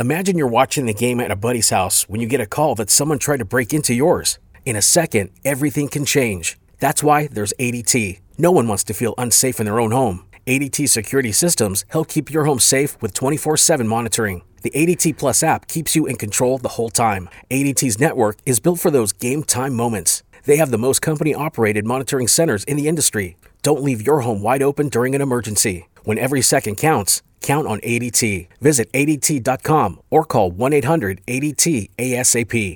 Imagine you're watching the game at a buddy's house when you get a call that someone tried to break into yours. In a second, everything can change. That's why there's ADT. No one wants to feel unsafe in their own home. ADT security systems help keep your home safe with 24/7 monitoring. The ADT Plus app keeps you in control the whole time. ADT's network is built for those game time moments. They have the most company-operated monitoring centers in the industry. Don't leave your home wide open during an emergency. When every second counts, count on ADT. Visit ADT.com or call 1-800-ADT-ASAP.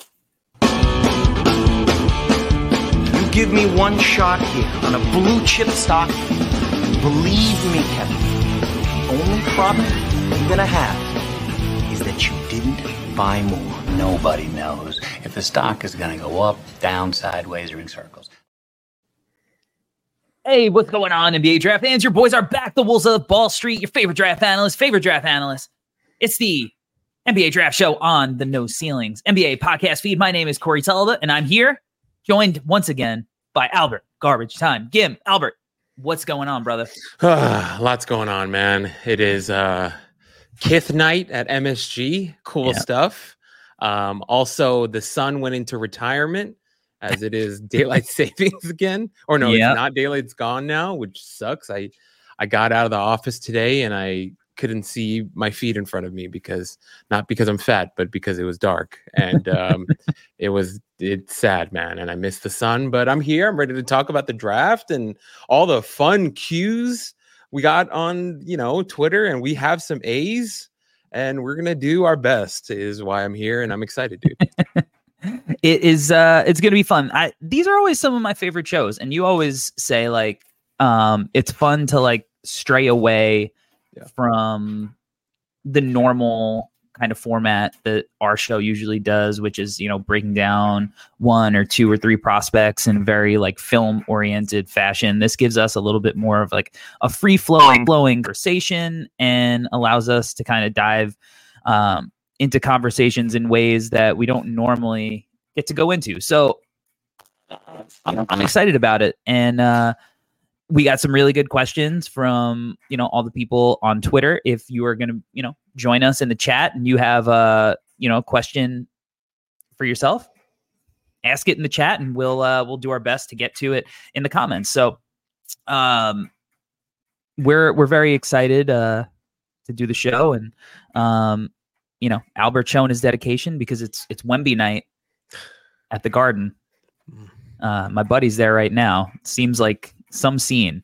You give me one shot here on a blue chip stock, believe me, Kevin, the only problem you're gonna have is that you didn't buy more. Nobody knows if the stock is going to go up, down, sideways, or in circles. Hey, what's going on, NBA draft fans? Your boys are back. The Wolves of Ball Street, your favorite draft analyst. It's the NBA Draft Show on the No Ceilings NBA podcast feed. My name is Corey Tulliva, and I'm here, joined once again by Albert Garbage Time. Gim, Albert, what's going on, brother? Lots going on, man. It is Kith night at MSG. Cool stuff. Also, the sun went into retirement as it is daylight savings again. Or no, It's not daylight. It's gone now, which sucks. I got out of the office today and I couldn't see my feet in front of me not because I'm fat, but because it was dark. And it's sad, man. And I missed the sun, but I'm here. I'm ready to talk about the draft and all the fun cues we got on, Twitter, and we have some A's. And we're going to do our best is why I'm here. And I'm excited, dude. It's going to be fun. These are always some of my favorite shows. And you always say it's fun to stray away from the normal kind of format that our show usually does, which is, breaking down one or two or three prospects in a very film oriented fashion. This gives us a little bit more of a free flowing conversation and allows us to kind of dive into conversations in ways that we don't normally get to go into. So I'm excited about it. And we got some really good questions from, all the people on Twitter. If you are going to, join us in the chat and you have a, question for yourself, ask it in the chat and we'll do our best to get to it in the comments. So we're very excited to do the show. And, Albert showing his dedication because it's Wemby night at the Garden. My buddy's there right now. Seems like some scene.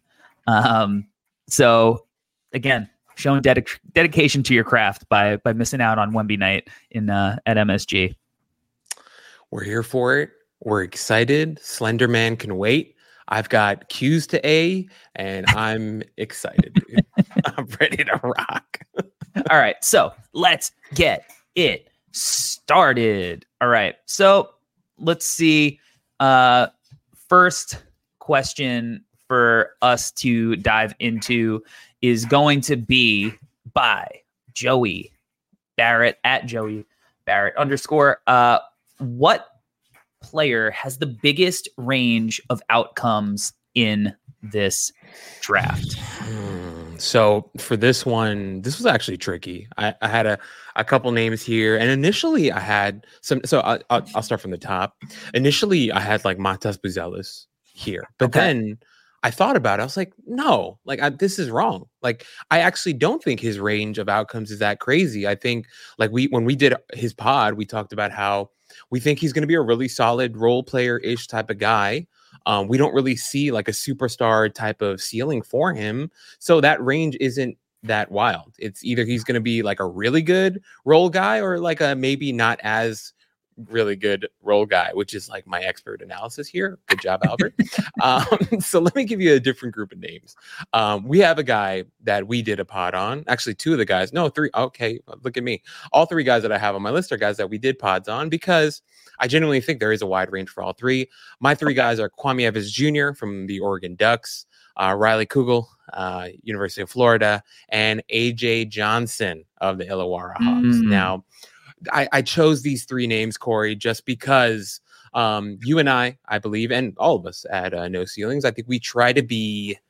So again, showing dedication to your craft by missing out on Wemby night at MSG. We're here for it. We're excited. Slender Man can wait. I've got Q's to A, and I'm excited, dude. I'm ready to rock. All right, so let's get it started. All right, so let's see. First question for us to dive into is going to be by Joey Barrett at Joey Barrett _. What player has the biggest range of outcomes in this draft? So for this one, this was actually tricky. I had a couple names here, and initially I had some. So I'll start from the top. Initially, I had Matas Buzelis here, but then I thought about it. I was like, no, this is wrong. I actually don't think his range of outcomes is that crazy. I think when we did his pod, we talked about how we think he's going to be a really solid role player-ish type of guy. We don't really see a superstar type of ceiling for him. So that range isn't that wild. It's either he's going to be a really good role guy or a maybe not as really good role guy, which is my expert analysis here. Good job, Albert. So let me give you a different group of names. We have a guy that we did a pod on. Actually, two of the guys. No, three. Okay, look at me. All three guys that I have on my list are guys that we did pods on because I genuinely think there is a wide range for all three. My three guys are Kwame Evans Jr. from the Oregon Ducks, Riley Kugel, University of Florida, and AJ Johnson of the Illawarra Hawks. Now, I chose these three names, Corey, just because you and I believe, and all of us at No Ceilings, I think we try to be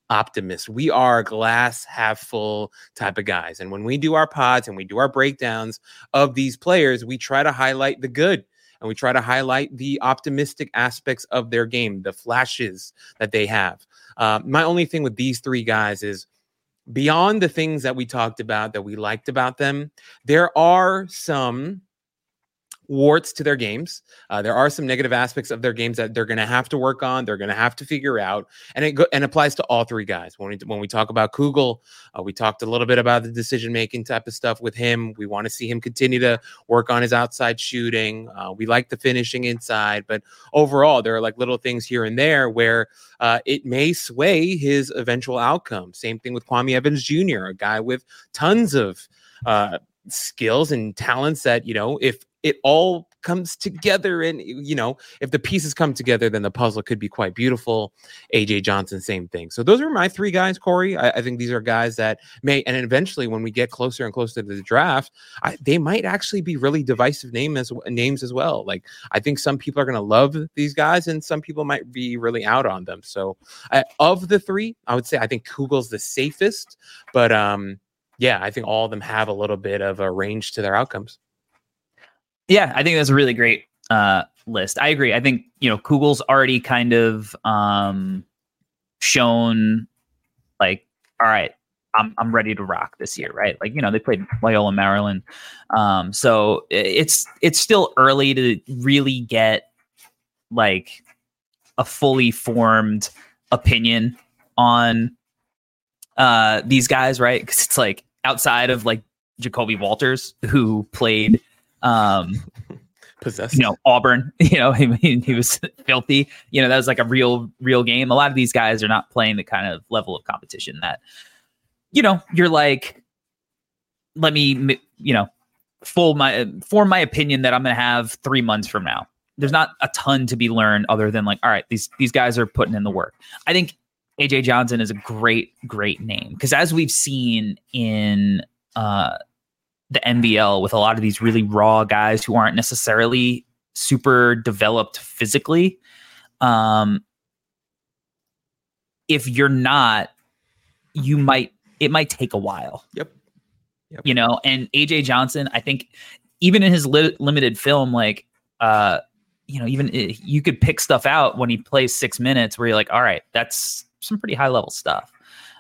optimists. We are glass half full type of guys. And when we do our pods and we do our breakdowns of these players, we try to highlight the good and we try to highlight the optimistic aspects of their game, the flashes that they have. My only thing with these three guys is beyond the things that we talked about that we liked about them, there are some warts to their games. There are some negative aspects of their games that they're going to have to work on. They're going to have to figure out, and it applies to all three guys. When we talk about Kugel, we talked a little bit about the decision making type of stuff with him. We want to see him continue to work on his outside shooting. We like the finishing inside, but overall, there are like little things here and there where it may sway his eventual outcome. Same thing with Kwame Evans Jr., a guy with tons of skills and talents that, if it all comes together and, if the pieces come together, then the puzzle could be quite beautiful. AJ Johnson, same thing. So those are my three guys, Corey. I think these are guys that may, and eventually when we get closer and closer to the draft, they might actually be really divisive names as well. Like, I think some people are going to love these guys and some people might be really out on them. So of the three, I would say I think Kugel's the safest, but yeah, I think all of them have a little bit of a range to their outcomes. Yeah, I think that's a really great list. I agree. I think, Kugel's already kind of shown like, all right, I'm ready to rock this year, right? Like, they played Loyola Maryland. So it's still early to really get like a fully formed opinion on these guys, right? Because it's like outside of like Jacoby Walters, who played possessed, Auburn, he was filthy. That was like a real game. A lot of these guys are not playing the kind of level of competition that, you're like, let me, form my opinion that I'm going to have 3 months from now. There's not a ton to be learned other than like, all right, these guys are putting in the work. I think AJ Johnson is a great name because as we've seen in, the NBL with a lot of these really raw guys who aren't necessarily super developed physically. If you're not, it might take a while. Yep. And AJ Johnson, I think even in his limited film, like, even you could pick stuff out when he plays 6 minutes where you're like, all right, that's some pretty high level stuff.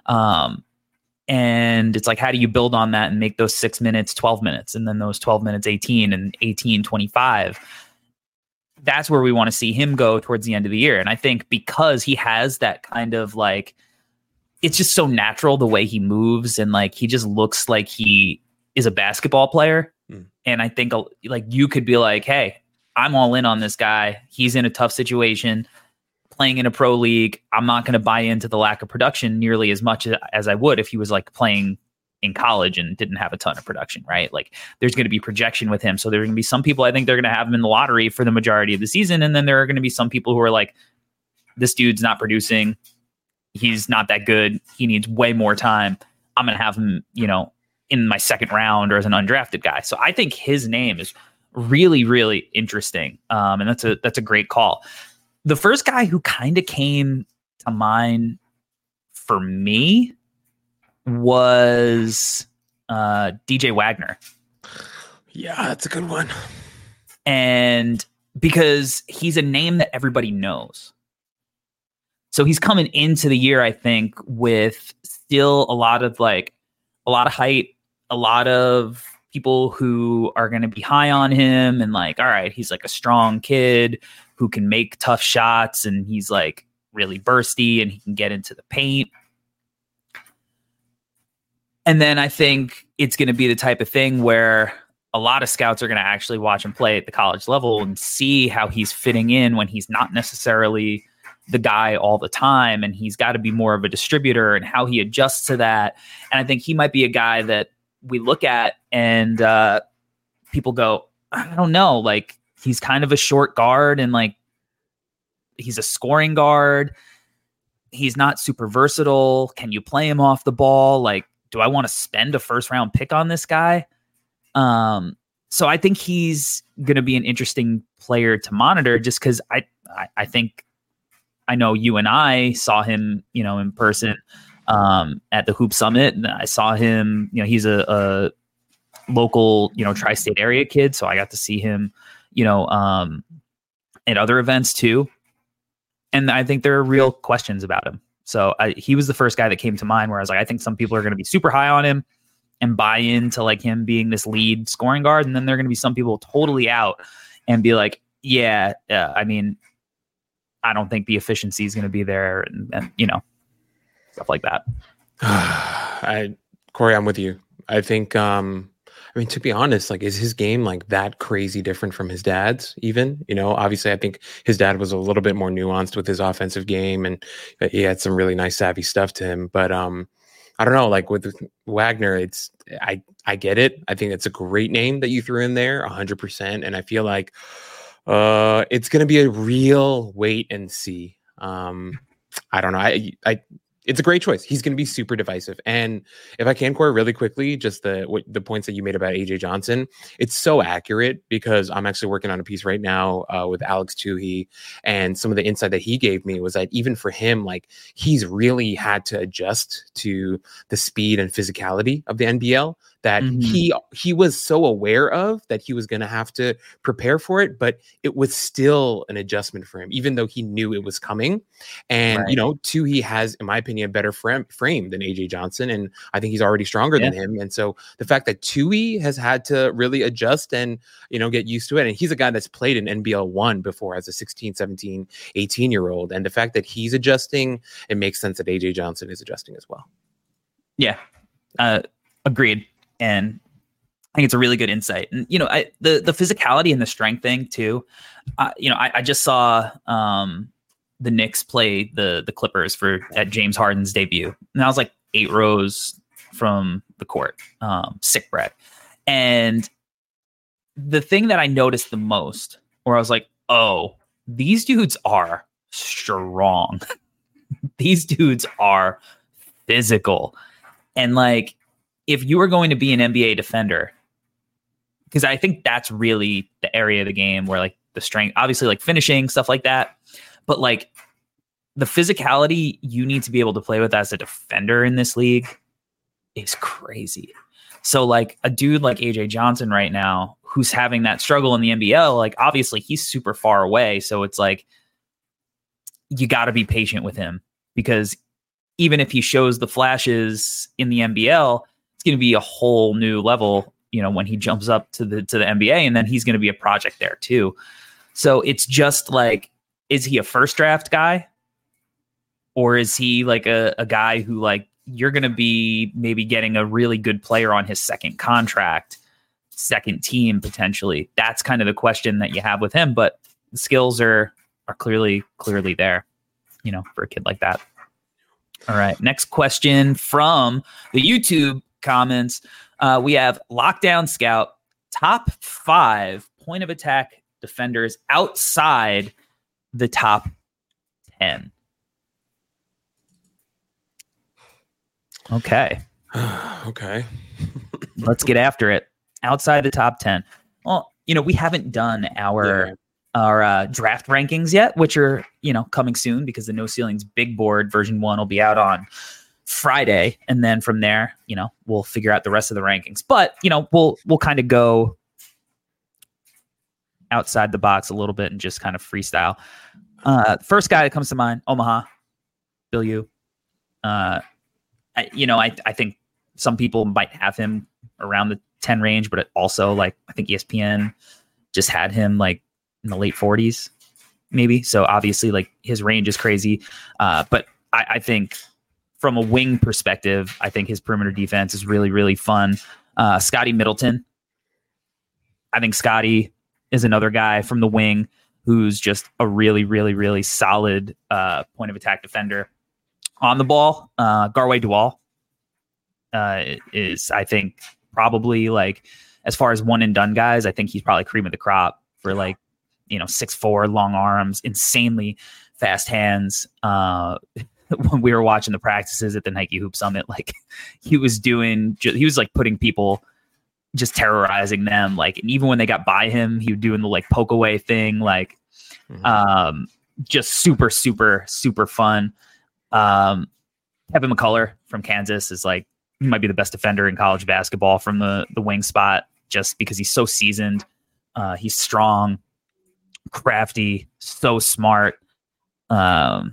And it's like, how do you build on that and make those 6 minutes 12 minutes and then those 12 minutes 18 and 18 25? That's where we want to see him go towards the end of the year. And I think because he has that kind of like, it's just so natural the way he moves and like he just looks like he is a basketball player. And I think like you could be like, hey, I'm all in on this guy. He's in a tough situation. Playing in a pro league, I'm not going to buy into the lack of production nearly as much as I would if he was like playing in college and didn't have a ton of production, right? Like there's going to be projection with him. So there are going to be some people, I think they're going to have him in the lottery for the majority of the season. And then there are going to be some people who are like, this dude's not producing. He's not that good. He needs way more time. I'm going to have him, in my second round or as an undrafted guy. So I think his name is really, really interesting. And that's a great call. The first guy who kind of came to mind for me was DJ Wagner. Yeah, that's a good one. And because he's a name that everybody knows. So he's coming into the year, I think, with still a lot of height, a lot of people who are going to be high on him and like, all right, he's like a strong kid who can make tough shots and he's like really bursty and he can get into the paint. And then I think it's going to be the type of thing where a lot of scouts are going to actually watch him play at the college level and see how he's fitting in when he's not necessarily the guy all the time. And he's got to be more of a distributor and how he adjusts to that. And I think he might be a guy that we look at and people go, I don't know, like he's kind of a short guard and like he's a scoring guard. He's not super versatile. Can you play him off the ball? Like, do I want to spend a first round pick on this guy? So I think he's going to be an interesting player to monitor just because I think I know you and I saw him, in person at the Hoop Summit, and I saw him. He's a local, tri-state area kid, so I got to see him, at other events too. And I think there are real questions about him. So he was the first guy that came to mind where I was like, I think some people are going to be super high on him and buy into like him being this lead scoring guard. And then there are going to be some people totally out and be like, I don't think the efficiency is going to be there. And stuff like that. Corey, I'm with you. I think, to be honest, like, is his game like that crazy different from his dad's even? Obviously I think his dad was a little bit more nuanced with his offensive game and he had some really nice savvy stuff to him. But I don't know, like with Wagner, I get it. I think it's a great name that you threw in there 100%. And I feel like it's going to be a real wait and see. I don't know. It's a great choice. He's going to be super divisive. And if I can, Corey, really quickly, just the points that you made about AJ Johnson, it's so accurate because I'm actually working on a piece right now with Alex Tuhey, and some of the insight that he gave me was that even for him, like he's really had to adjust to the speed and physicality of the NBL that he was so aware of that he was going to have to prepare for it, but it was still an adjustment for him, even though he knew it was coming. And, Tuhey has, in my opinion, a better frame than AJ Johnson. And I think he's already stronger than him. And so the fact that Tuhey has had to really adjust and, get used to it. And he's a guy that's played in NBL 1 before as a 16, 17, 18-year-old. And the fact that he's adjusting, it makes sense that AJ Johnson is adjusting as well. Yeah. Agreed. And I think it's a really good insight. And, the physicality and the strength thing too. I just saw the Knicks play the Clippers at James Harden's debut. And I was like 8 rows from the court, sick bread. And the thing that I noticed the most, where I was like, oh, these dudes are strong. These dudes are physical. And like, if you are going to be an NBA defender, because I think that's really the area of the game where like the strength, obviously like finishing, stuff like that. But like the physicality you need to be able to play with as a defender in this league is crazy. So like a dude like AJ Johnson right now, who's having that struggle in the NBL, like obviously he's super far away. So it's like, you got to be patient with him, because even if he shows the flashes in the NBL, it's going to be a whole new level, when he jumps up to the NBA, and then he's going to be a project there too. So it's just like, is he a first draft guy, or is he like a guy who like you're going to be maybe getting a really good player on his second contract, second team potentially? That's kind of the question that you have with him, but the skills are clearly there, for a kid like that. All right. Next question from the YouTube comments. We have Lockdown Scout, top 5 point of attack defenders outside the top 10. Okay. Okay. Let's get after it. Outside the top 10. Well, we haven't done our draft rankings yet, which are, coming soon, because the No Ceilings Big Board version 1 will be out on Friday. And then from there, we'll figure out the rest of the rankings. But, we'll kind of go outside the box a little bit and just kind of freestyle. First guy that comes to mind, Omaha, Bill U. I think some people might have him around the 10 range, but also like, I think ESPN just had him like in the late 40s, maybe. So obviously like his range is crazy. But I think from a wing perspective, I think his perimeter defense is really, really fun. Scotty Middleton. I think Scotty is another guy from the wing who's just a really, really, really solid point of attack defender. On the ball, Garway Dual is, I think, probably like, as far as one and done guys, I think he's probably cream of the crop for like, 6'4", long arms, insanely fast hands. When we were watching the practices at the Nike Hoop Summit, like he was like putting people, just terrorizing them. Like, and even when they got by him, he was doing the like poke away thing. Like, just super, super, super fun. Kevin McCullough from Kansas is like, he might be the best defender in college basketball from the wing spot, just because he's so seasoned. He's strong, crafty, so smart. Kobe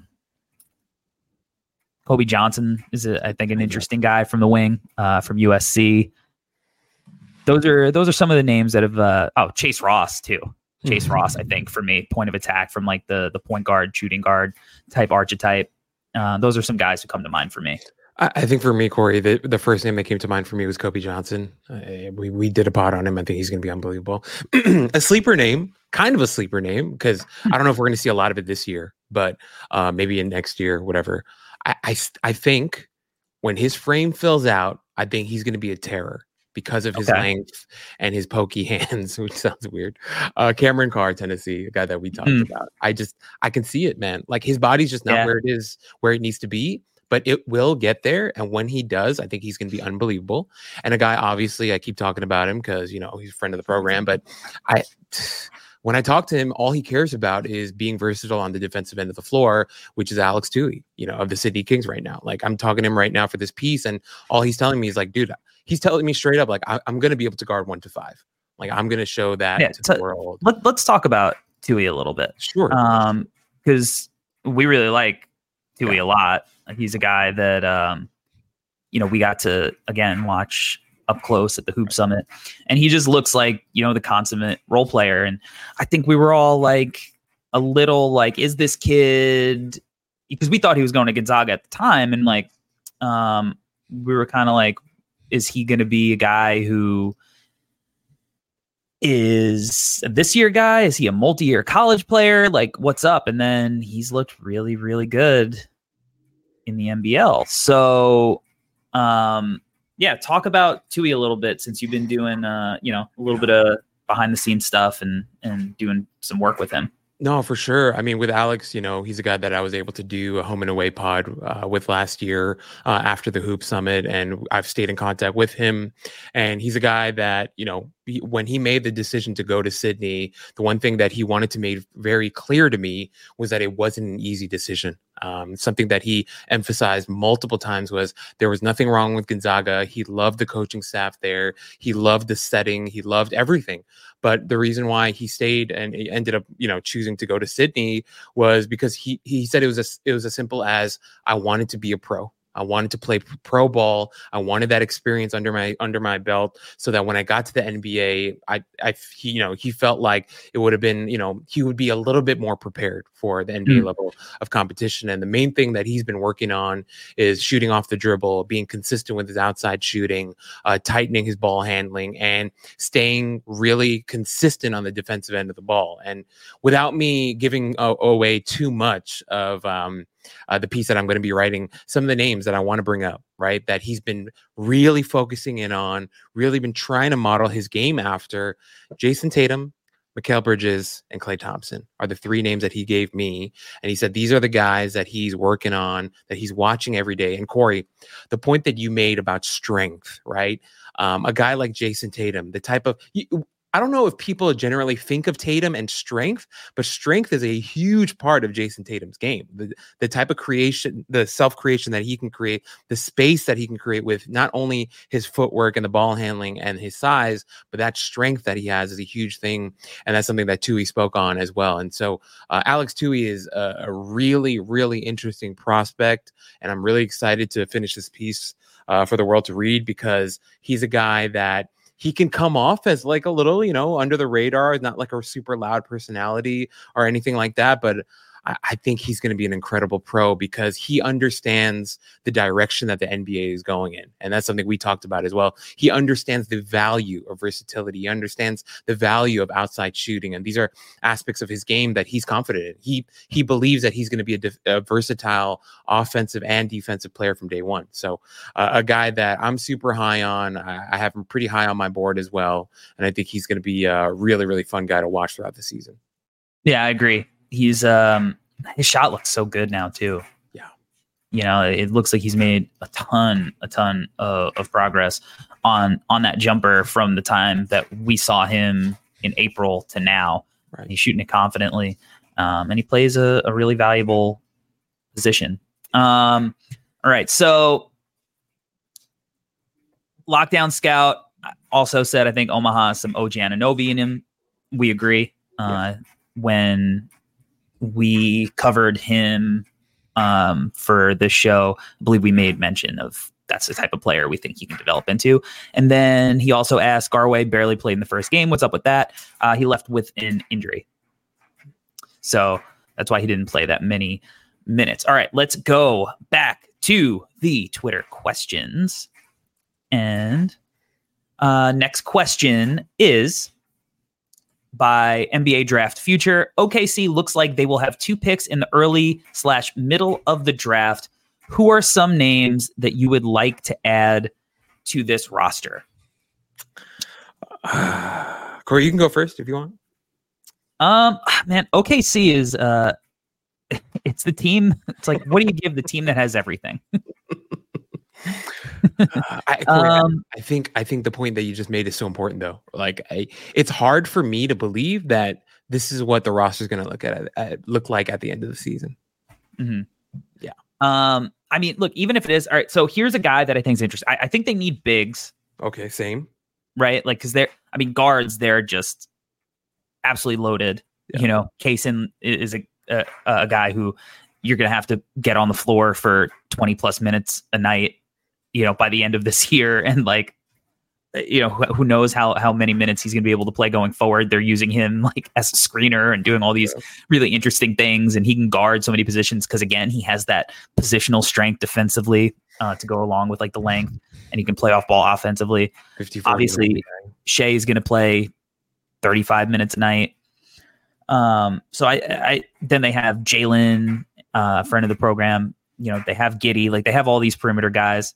Johnson is, I think, an interesting guy from the wing, from USC. Those are some of the names that have. Chase Ross too. Chase Ross, I think, for me, point of attack from like the point guard, shooting guard type archetype. Those are some guys who come to mind for me. I think for me, Corey, the first name that came to mind for me was Kobe Johnson. We did a pod on him. I think he's going to be unbelievable. A sleeper name, kind of a sleeper name, because I don't know if we're going to see a lot of it this year, but maybe in next year, whatever. I think when his frame fills out, I think he's going to be a terror because of his length and his pokey hands, which sounds weird. Cameron Carr, Tennessee, a guy that we talked about. I can see it, man. Like his body's just not where it needs to be, but it will get there. And when he does, I think he's going to be unbelievable. And a guy, obviously, I keep talking about him because, he's a friend of the program, but when I talk to him, all he cares about is being versatile on the defensive end of the floor, which is Alex Tui, of the Sydney Kings right now. Like I'm talking to him right now for this piece, and all he's telling me is like, dude, he's telling me straight up, like I'm going to be able to guard 1 to 5. Like I'm going to show that to the world. Let's talk about Tui a little bit. Sure. Because we really like Tui a lot. He's a guy that, we got to, again, watch up close at the Hoop Summit, and he just looks like, the consummate role player. And I think we were all like a little like, is this kid, because we thought he was going to Gonzaga at the time. And like, we were kind of like, is he going to be a guy who is a this year guy? Is he a multi-year college player? Like what's up? And then he's looked really, really good in the NBL. So, talk about Tui a little bit, since you've been doing, a little bit of behind the scenes stuff and doing some work with him. No, for sure. I mean, with Alex, he's a guy that I was able to do a home and away pod with last year after the Hoop Summit, and I've stayed in contact with him. And he's a guy that, when he made the decision to go to Sydney, the one thing that he wanted to make very clear to me was that it wasn't an easy decision. Something that he emphasized multiple times was there was nothing wrong with Gonzaga. He loved the coaching staff there. He loved the setting. He loved everything. But the reason why he stayed and he ended up, choosing to go to Sydney was because he said it was as simple as, I wanted to be a pro. I wanted to play pro ball. I wanted that experience under my belt, so that when I got to the NBA, he felt like it would have been, he would be a little bit more prepared for the NBA level of competition. And the main thing that he's been working on is shooting off the dribble, being consistent with his outside shooting, tightening his ball handling, and staying really consistent on the defensive end of the ball. And without me giving away too much of the piece that I'm going to be writing, some of the names that I want to bring up, right, that he's been really focusing in on, really been trying to model his game after: Jason Tatum, Mikal Bridges, and Klay Thompson are the 3 names that he gave me. And he said, these are the guys that he's working on, that he's watching every day. And Corey, the point that you made about strength, right? A guy like Jason Tatum, the type of, I don't know if people generally think of Tatum and strength, but strength is a huge part of Jason Tatum's game. The type of creation, the self-creation that he can create, the space that he can create with not only his footwork and the ball handling and his size, but that strength that he has is a huge thing. And that's something that Tui spoke on as well. And so Alex Tui is a really, really interesting prospect. And I'm really excited to finish this piece for the world to read, because he's a guy that he can come off as like a little, under the radar, not like a super loud personality or anything like that. But I think he's going to be an incredible pro, because he understands the direction that the NBA is going in. And that's something we talked about as well. He understands the value of versatility. He understands the value of outside shooting. And these are aspects of his game that he's confident in. He believes that he's going to be a versatile offensive and defensive player from day one. So a guy that I'm super high on. I have him pretty high on my board as well. And I think he's going to be a really, really fun guy to watch throughout the season. Yeah, I agree. He's his shot looks so good now too. Yeah, it looks like he's made a ton of progress on that jumper from the time that we saw him in April to now. Right. He's shooting it confidently. And he plays a really valuable position. All right. So Lockdown Scout also said, I think Omaha has some OG Anunoby in him. We agree. When we covered him for the show, I believe we made mention of that's the type of player we think he can develop into. And then he also asked, Garway barely played in the first game. What's up with that? He left with an injury. So that's why he didn't play that many minutes. All right, let's go back to the Twitter questions. And next question is by NBA Draft Future. OKC looks like they will have 2 picks in the early/middle of the draft. Who are some names that you would like to add to this roster? Corey, you can go first if you want. Man, OKC is it's the team. It's like, what do you give the team that has everything? I think the point that you just made is so important, though. Like, it's hard for me to believe that this is what the roster is going to look like at the end of the season. Mm-hmm. Yeah. I mean, look, even if it is all right. So here's a guy that I think is interesting. I think they need bigs. Okay, same. Right, like because guards, they're just absolutely loaded. Yeah. You know, Kaysen is a guy who you're going to have to get on the floor for 20 plus minutes a night, you know, by the end of this year. And like, you know, who knows how many minutes he's going to be able to play going forward. They're using him like as a screener and doing all these really interesting things. And he can guard so many positions because, again, he has that positional strength defensively to go along with like the length, and he can play off ball offensively. Obviously, Shea is going to play 35 minutes a night. So I then they have Jalen, friend of the program. You know, they have Giddey, like they have all these perimeter guys.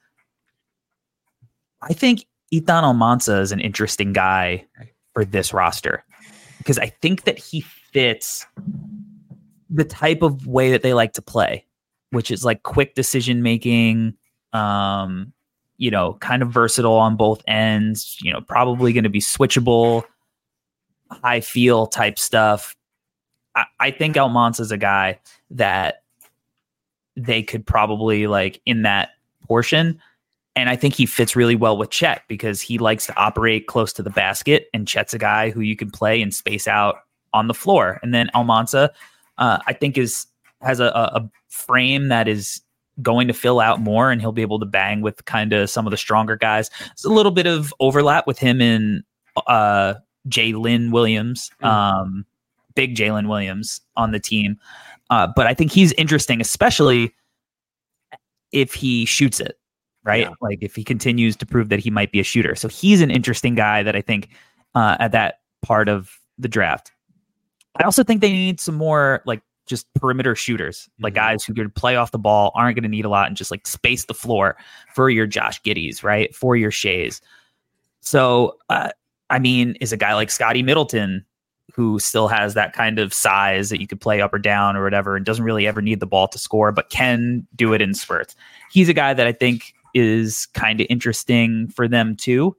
I think Ethan Almanza is an interesting guy for this roster because I think that he fits the type of way that they like to play, which is like quick decision making, you know, kind of versatile on both ends, you know, probably going to be switchable, high feel type stuff. I think Almanza is a guy that they could probably like in that portion. And I think he fits really well with Chet because he likes to operate close to the basket, and Chet's a guy who you can play and space out on the floor. And then Almanza, I think has a frame that is going to fill out more, and he'll be able to bang with kind of some of the stronger guys. There's a little bit of overlap with him and Jalen Williams, big Jalen Williams on the team. But I think he's interesting, especially if he shoots it. Right. Yeah. Like if he continues to prove that he might be a shooter. So he's an interesting guy that I think at that part of the draft. I also think they need some more like just perimeter shooters, like guys who could play off the ball, aren't going to need a lot, and just like space the floor for your Josh Giddeys, right? For your Shays. So, I mean, is a guy like Scotty Middleton, who still has that kind of size that you could play up or down or whatever, and doesn't really ever need the ball to score, but can do it in spurts. He's a guy that I think is kind of interesting for them too.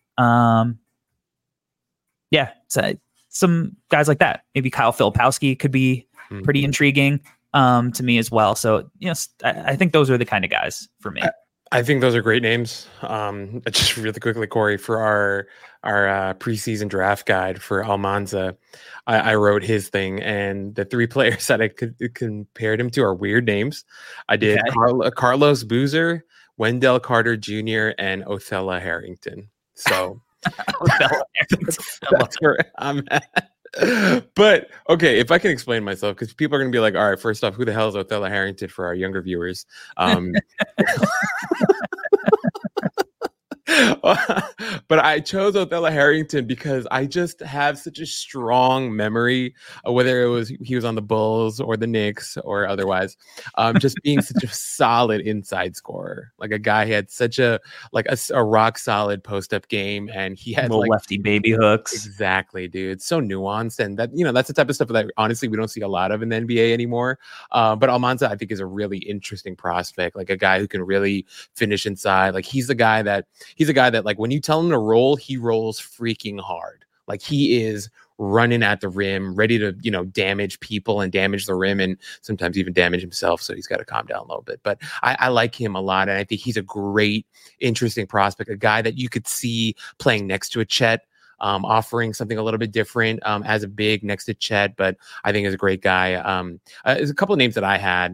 Yeah, so some guys like that. Maybe Kyle Filipowski could be pretty intriguing to me as well. So, you know, I think those are the kind of guys for me. I think those are great names. Just really quickly, Corey, for our preseason draft guide for Almanza, I wrote his thing, and the 3 players that I compared him to are weird names. I did Carlos Boozer, Wendell Carter Jr., and Othello Harrington. So that's where I'm at. But okay, if I can explain myself, because people are going to be like, all right, first off, who the hell is Othello Harrington for our younger viewers? But I chose Othello Harrington because I just have such a strong memory of whether he was on the Bulls or the Knicks or otherwise, just being such a solid inside scorer, like a guy who had such a rock solid post up game, and he had little lefty baby hooks. Exactly, dude. So nuanced, and that, you know, that's the type of stuff that honestly we don't see a lot of in the NBA anymore. But Almanza, I think, is a really interesting prospect, like a guy who can really finish inside. Like he's a guy that like when you tell him to roll, he rolls freaking hard. Like he is running at the rim, ready to, damage people and damage the rim and sometimes even damage himself. So he's got to calm down a little bit. But I like him a lot. And I think he's a great, interesting prospect, a guy that you could see playing next to a Chet, offering something a little bit different as a big next to Chet. But I think is a great guy. There's a couple of names that I had.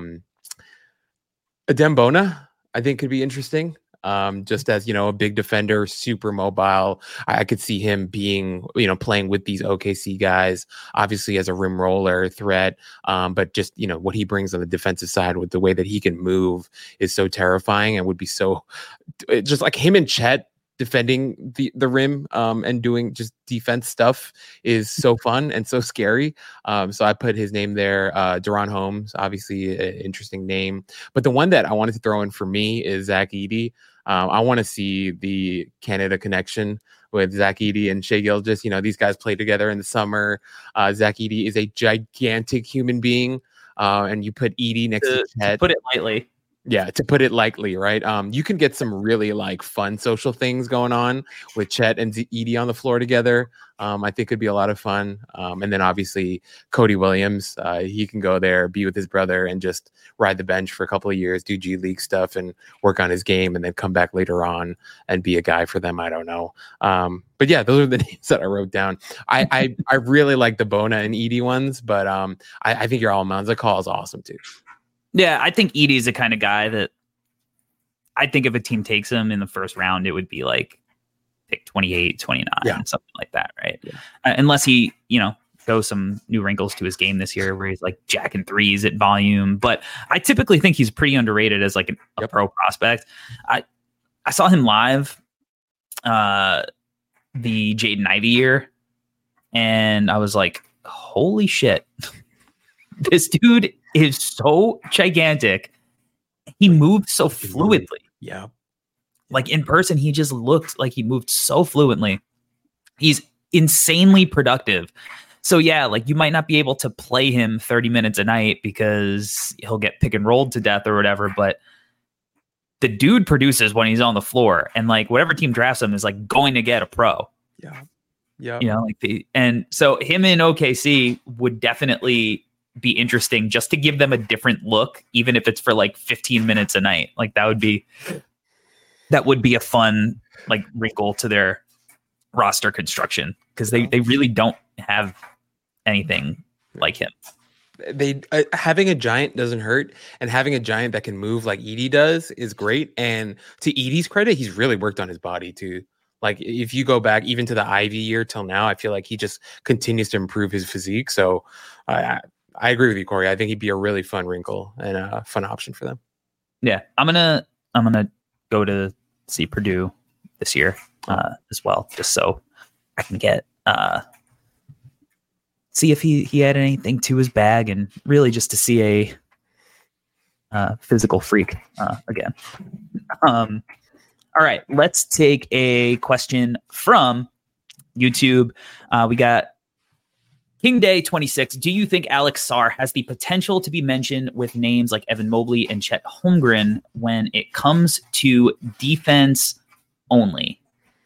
Adem Bona, I think could be interesting. Just as, a big defender, super mobile. I could see him being, playing with these OKC guys, obviously as a rim roller threat. But just, what he brings on the defensive side with the way that he can move is so terrifying and would be so just like him and Chet defending the rim and doing just defense stuff is so fun and so scary. So I put his name there. Deron Holmes, obviously an interesting name. But the one that I wanted to throw in for me is Zach Edey. I want to see the Canada connection with Zach Edey and Shai Gilgeous. These guys played together in the summer. Zach Edey is a gigantic human being. And you put Edey next to Chet. To put it lightly. Yeah, to put it lightly, right? You can get some really fun social things going on with Chet and Edey on the floor together. I think it'd be a lot of fun. And then obviously Cody Williams, he can go there, be with his brother, and just ride the bench for a couple of years, do G League stuff, and work on his game, and then come back later on and be a guy for them. I don't know. But yeah, those are the names that I wrote down. I really like the Bona and Edey ones, but I think your Almanza call is awesome too. Yeah, I think Edey's the kind of guy that I think if a team takes him in the first round, it would be like pick 28, 29, something like that, right? Yeah. Unless he, shows some new wrinkles to his game this year where he's like jacking threes at volume. But I typically think he's pretty underrated as like a pro prospect. I saw him live the Jaden Ivey year, and I was like, holy shit. This dude is so gigantic. He moved so fluidly. Yeah. Like in person, he just looked like he moved so fluently. He's insanely productive. So yeah, like you might not be able to play him 30 minutes a night because he'll get pick and rolled to death or whatever, but the dude produces when he's on the floor, and like whatever team drafts him is like going to get a pro. Yeah. Yeah. And so him in OKC would definitely be interesting just to give them a different look, even if it's for like 15 minutes a night. Like that would be a fun like wrinkle to their roster construction, because they really don't have anything like him. They having a giant doesn't hurt, and having a giant that can move like Edey does is great. And to Edey's credit, he's really worked on his body too. Like if you go back even to the Ivy year till now, I feel like he just continues to improve his physique. So I agree with you, Corey. I think he'd be a really fun wrinkle and a fun option for them. Yeah, I'm gonna go to see Purdue this year as well, just so I can get see if he had anything to his bag, and really just to see a physical freak again. All right, let's take a question from YouTube. We got King Day 26. Do you think Alex Sarr has the potential to be mentioned with names like Evan Mobley and Chet Holmgren when it comes to defense only?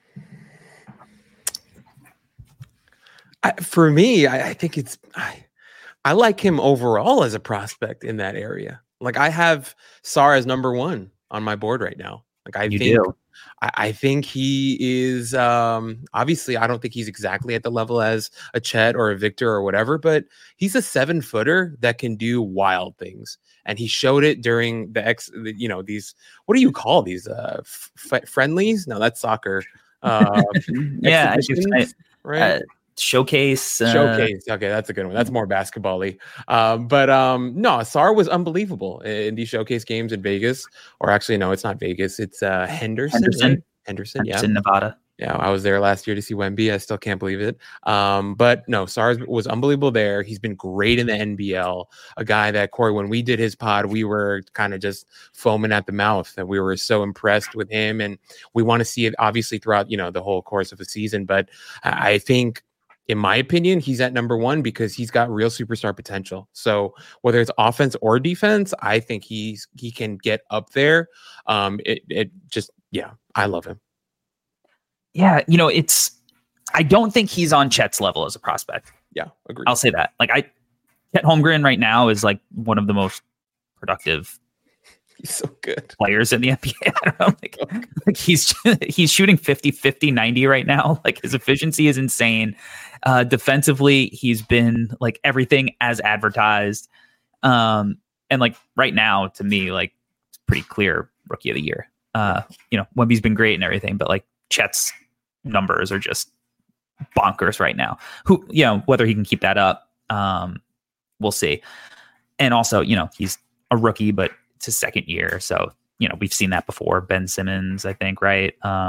For me, I think it's I like him overall as a prospect in that area. Like I have Sarr as number 1 on my board right now. Like I think he is obviously I don't think he's exactly at the level as a Chet or a Victor or whatever, but he's a 7-footer that can do wild things. And he showed it during these, what do you call these friendlies? No, that's soccer. Yeah, right. Showcase. Okay, that's a good one. That's more basketball-y. But no, Sarr was unbelievable in these showcase games in Vegas. Or actually, no, it's not Vegas. It's Henderson. Right? Henderson, Nevada. Yeah, I was there last year to see Wemby. I still can't believe it. But no, Sarr was unbelievable there. He's been great in the NBL. A guy that, Corey, when we did his pod, we were kind of just foaming at the mouth, and we were so impressed with him. And we want to see it obviously throughout, the whole course of the season. But I think, in my opinion, he's at number 1 because he's got real superstar potential. So whether it's offense or defense, I think he can get up there. I love him. Yeah, I don't think he's on Chet's level as a prospect. Yeah, agreed. I'll say that. Like Chet Holmgren right now is like one of the most productive He's so good players in the NBA. I don't know. Like he's shooting 50, 90 right now. Like his efficiency is insane. Defensively, he's been like everything as advertised. And like right now, to me, like it's pretty clear rookie of the year. Wemby's been great and everything, but like Chet's numbers are just bonkers right now. Whether he can keep that up, we'll see. And also, he's a rookie, but it's his second year. So, we've seen that before. Ben Simmons, I think, right?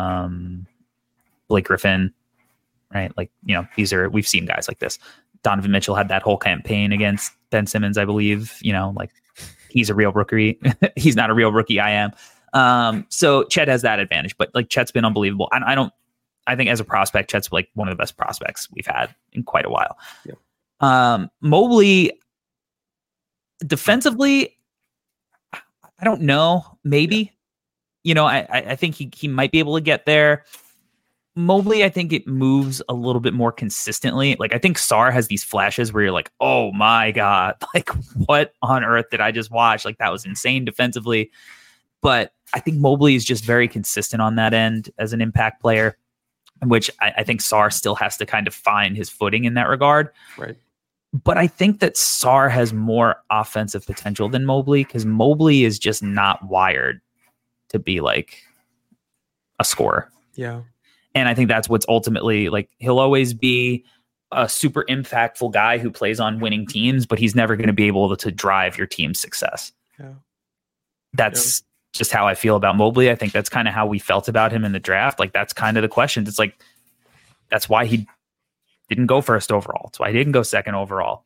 Blake Griffin, right? Like, we've seen guys like this. Donovan Mitchell had that whole campaign against Ben Simmons, I believe, like he's a real rookie. He's not a real rookie. I am. So Chet has that advantage, but like Chet's been unbelievable. I think as a prospect, Chet's like one of the best prospects we've had in quite a while. Yeah. Mobley, defensively, I don't know. Maybe, I think he might be able to get there. Mobley, I think it moves a little bit more consistently. Like I think Sarr has these flashes where you're like, oh my God, like what on earth did I just watch? Like that was insane defensively. But I think Mobley is just very consistent on that end as an impact player, which I think Sarr still has to kind of find his footing in that regard. Right. But I think that Sarr has more offensive potential than Mobley because Mobley is just not wired to be like a scorer. Yeah. And I think that's what's ultimately like, he'll always be a super impactful guy who plays on winning teams, but he's never going to be able to drive your team's success. Yeah. That's just how I feel about Mobley. I think that's kind of how we felt about him in the draft. Like that's kind of the question. It's like, that's why he didn't go first overall. That's why he didn't go second overall.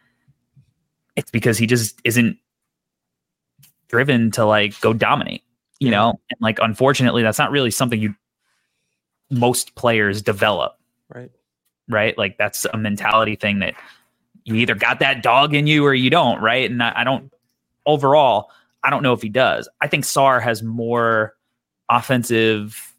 It's because he just isn't driven to like go dominate, and like, unfortunately, that's not really something most players develop. Right. Like that's a mentality thing that you either got that dog in you or you don't. Right. And I don't know if he does. I think Sarr has more offensive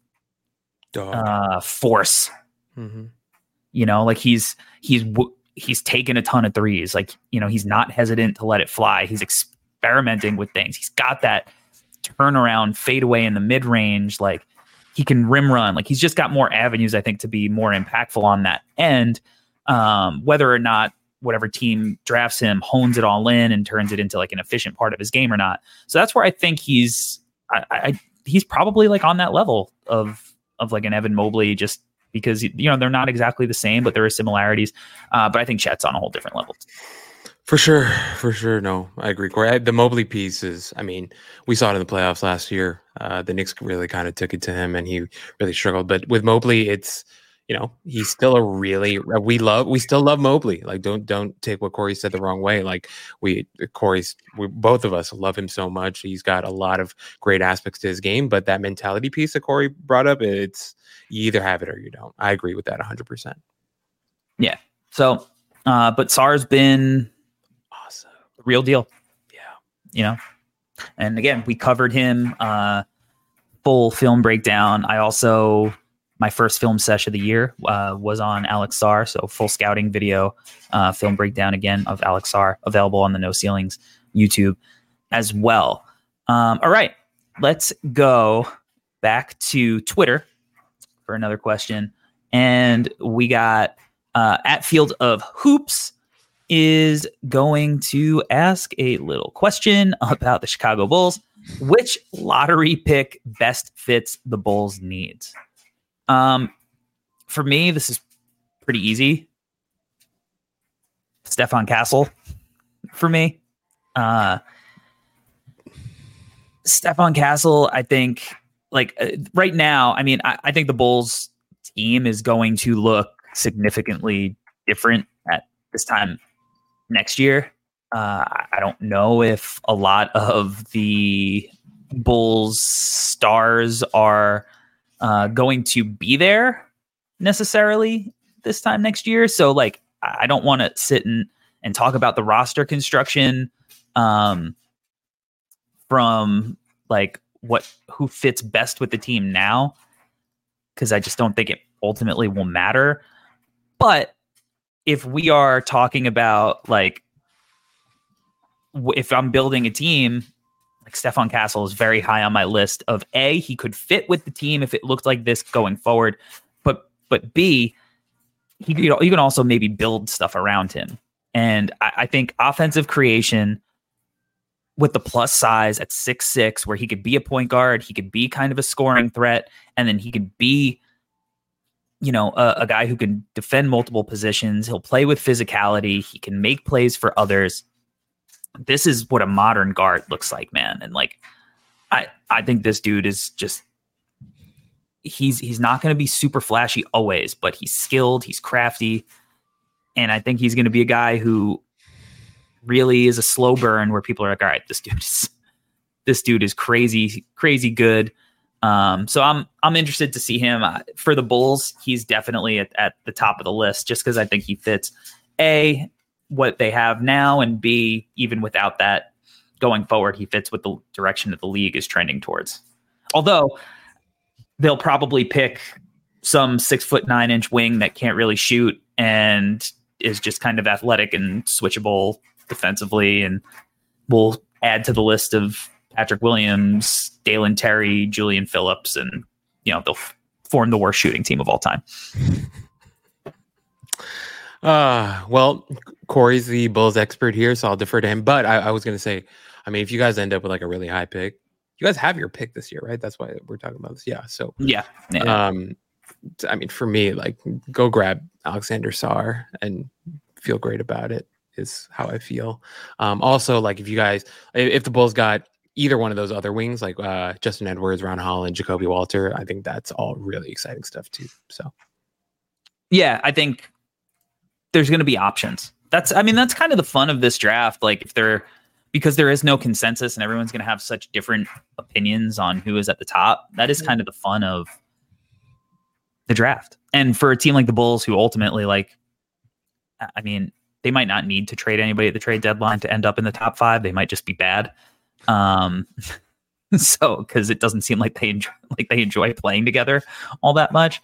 force. Mm-hmm. Like he's taken a ton of threes. Like, he's not hesitant to let it fly. He's experimenting with things. He's got that turnaround fadeaway in the mid range. Like he can rim run. Like he's just got more avenues, I think, to be more impactful on that end. Whether or not whatever team drafts him hones it all in and turns it into like an efficient part of his game or not. So that's where I think he's probably like on that level of like an Evan Mobley, just because, they're not exactly the same, but there are similarities. But I think Chet's on a whole different level. For sure. No, I agree, Corey. The Mobley piece is, we saw it in the playoffs last year. The Knicks really kind of took it to him and he really struggled. But with Mobley, it's, he's still we still love Mobley. Like, don't take what Corey said the wrong way. Like both of us love him so much. He's got a lot of great aspects to his game, but that mentality piece that Corey brought up, you either have it or you don't. I agree with that 100%. Yeah. So, but Sarr's been awesome. Real deal. Yeah. And again, we covered him, full film breakdown. My first film sesh of the year was on Alex Sarr. So full scouting video, film breakdown again of Alex Sarr, available on the No Ceilings YouTube as well. All right, let's go back to Twitter for another question. And we got at Field of Hoops is going to ask a little question about the Chicago Bulls. Which lottery pick best fits the Bulls' needs? For me, this is pretty easy. Stephon Castle for me. Stephon Castle, I think, right now, I think the Bulls team is going to look significantly different at this time next year. I don't know if a lot of the Bulls stars are going to be there necessarily this time next year. So I don't want to sit and talk about the roster construction from who fits best with the team now, because I just don't think it ultimately will matter. But if we are talking about like, if I'm building a team, like Stefan Castle is very high on my list of A, he could fit with the team if it looked like this going forward. But B, you can also maybe build stuff around him. And I think offensive creation with the plus size at 6'6", where he could be a point guard, he could be kind of a scoring threat, and then he could be, a guy who can defend multiple positions. He'll play with physicality. He can make plays for others. This is what a modern guard looks like, man. And like, I think this dude is just, he's not going to be super flashy always, but he's skilled, he's crafty. And I think he's going to be a guy who really is a slow burn where people are like, all right, this dude is crazy good. So I'm interested to see him for the Bulls. He's definitely at the top of the list just because I think he fits A, what they have now, and B, even without that going forward, he fits with the direction that the league is trending towards. Although they'll probably pick some 6'9" wing that can't really shoot and is just kind of athletic and switchable defensively, and will add to the list of Patrick Williams, Dalen Terry, Julian Phillips, and they'll form the worst shooting team of all time. Well, Corey's the Bulls expert here, so I'll defer to him. But I was going to say, I mean, if you guys end up with like a really high pick, you guys have your pick this year, right? That's why we're talking about this. Yeah. So yeah. I mean, for me, like, go grab Alexander Sarr and feel great about it is how I feel. Also, like, if the Bulls got either one of those other wings, like Justin Edwards, Ron Holland, Jacoby Walter, I think that's all really exciting stuff too. So yeah, I think there's going to be options. That's kind of the fun of this draft. Like, because there is no consensus and everyone's going to have such different opinions on who is at the top. That is kind of the fun of the draft. And for a team like the Bulls, who ultimately, like, I mean, they might not need to trade anybody at the trade deadline to end up in the top 5. They might just be bad. So, because it doesn't seem like they enjoy playing together all that much.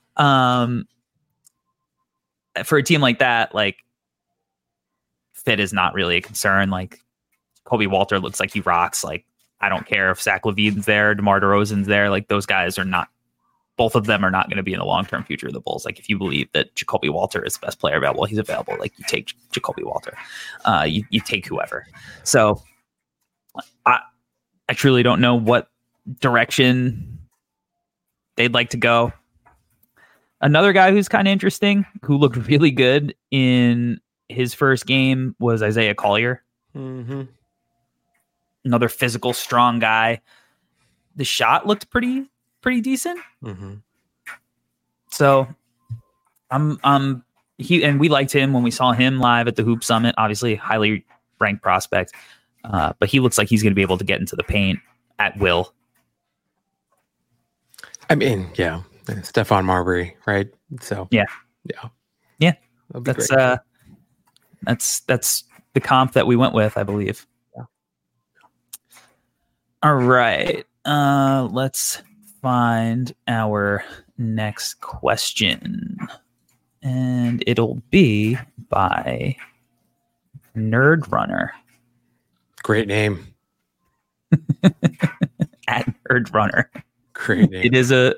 For a team like that, like, fit is not really a concern. Like, Kobe Walter looks like he rocks. Like, I don't care if Zach LaVine's there, DeMar DeRozan's there. Like, those guys are not. Both of them are not going to be in the long-term future of the Bulls. Like, if you believe that Jacoby Walter is the best player available, he's available. Like, you take Jacoby Walter. You take whoever. So I truly don't know what direction they'd like to go. Another guy who's kind of interesting, who looked really good in his first game, was Isaiah Collier. Mm-hmm. Another physical, strong guy. The shot looked pretty decent. Mm-hmm. So we liked him when we saw him live at the Hoop Summit. Obviously, highly ranked prospect, but he looks like he's going to be able to get into the paint at will. I mean, yeah, Stephon Marbury, right? So yeah. Great. That's the comp that we went with, I believe. Yeah. All right. Let's find our next question, and it'll be by Nerd Runner. Great name. At Nerd Runner. Great name. It is a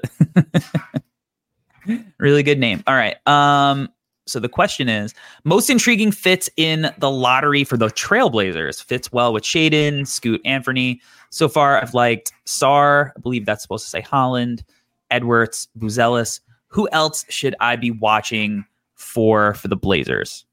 really good name. All right. So the question is, most intriguing fits in the lottery for the Trailblazers. Fits well with Shaedon, Scoot Anthony. So far, I've liked Sarr. I believe that's supposed to say Holland, Edwards, Buzelis. Who else should I be watching for the Blazers?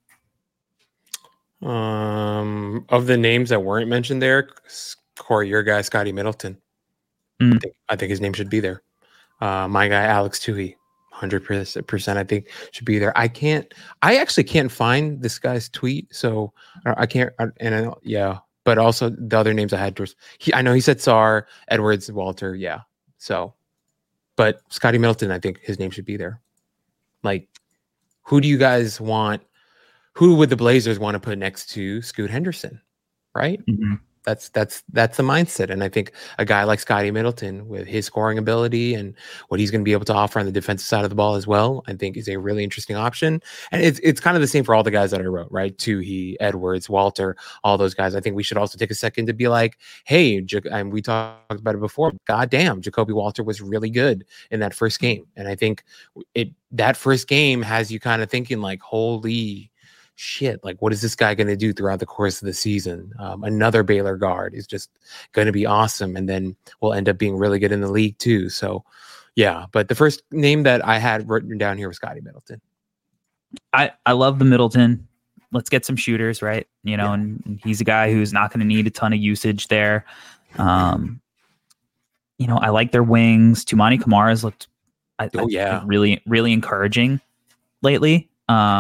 Of the names that weren't mentioned there, Corey, your guy, Scotty Middleton. I think his name should be there. My guy, Alex Toohey. 100% I think should be there. I actually can't find this guy's tweet, so I can't. But also the other names I had was I know he said Sarr, Edwards, Walter, yeah. So, but Scotty Middleton, I think his name should be there. Like, who do you guys want? Who would the Blazers want to put next to Scoot Henderson? Right? Mm-hmm. That's the mindset. And I think a guy like Scotty Middleton, with his scoring ability and what he's going to be able to offer on the defensive side of the ball as well, I think is a really interesting option. And it's kind of the same for all the guys that I wrote, right? Tuhi, Edwards, Walter, all those guys. I think we should also take a second to be like, hey, and we talked about it before, goddamn, Jacoby Walter was really good in that first game. And I think that first game has you kind of thinking like, holy shit, like what is this guy going to do throughout the course of the season? Another Baylor guard is just going to be awesome, and then will end up being really good in the league too. So yeah, but the first name that I had written down here was Scotty Middleton. I love the Middleton. Let's get some shooters, right? And he's a guy who's not going to need a ton of usage there. I like their wings. Tumani Kamara's looked really, really encouraging lately.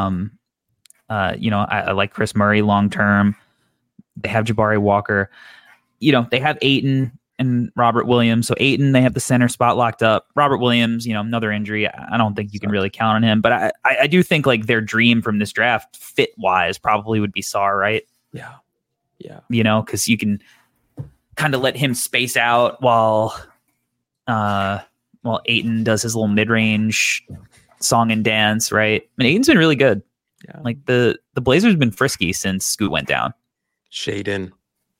I like Chris Murray long term. They have Jabari Walker. They have Ayton and Robert Williams. So Ayton, they have the center spot locked up. Robert Williams, another injury. I don't think you can really count on him. But I do think like their dream from this draft, fit wise, probably would be Sarr, right? Yeah. Because you can kind of let him space out while Ayton does his little mid range song and dance, right? And Ayton's been really good. Yeah. Like the Blazers have been frisky since Scoot went down. Shaedon's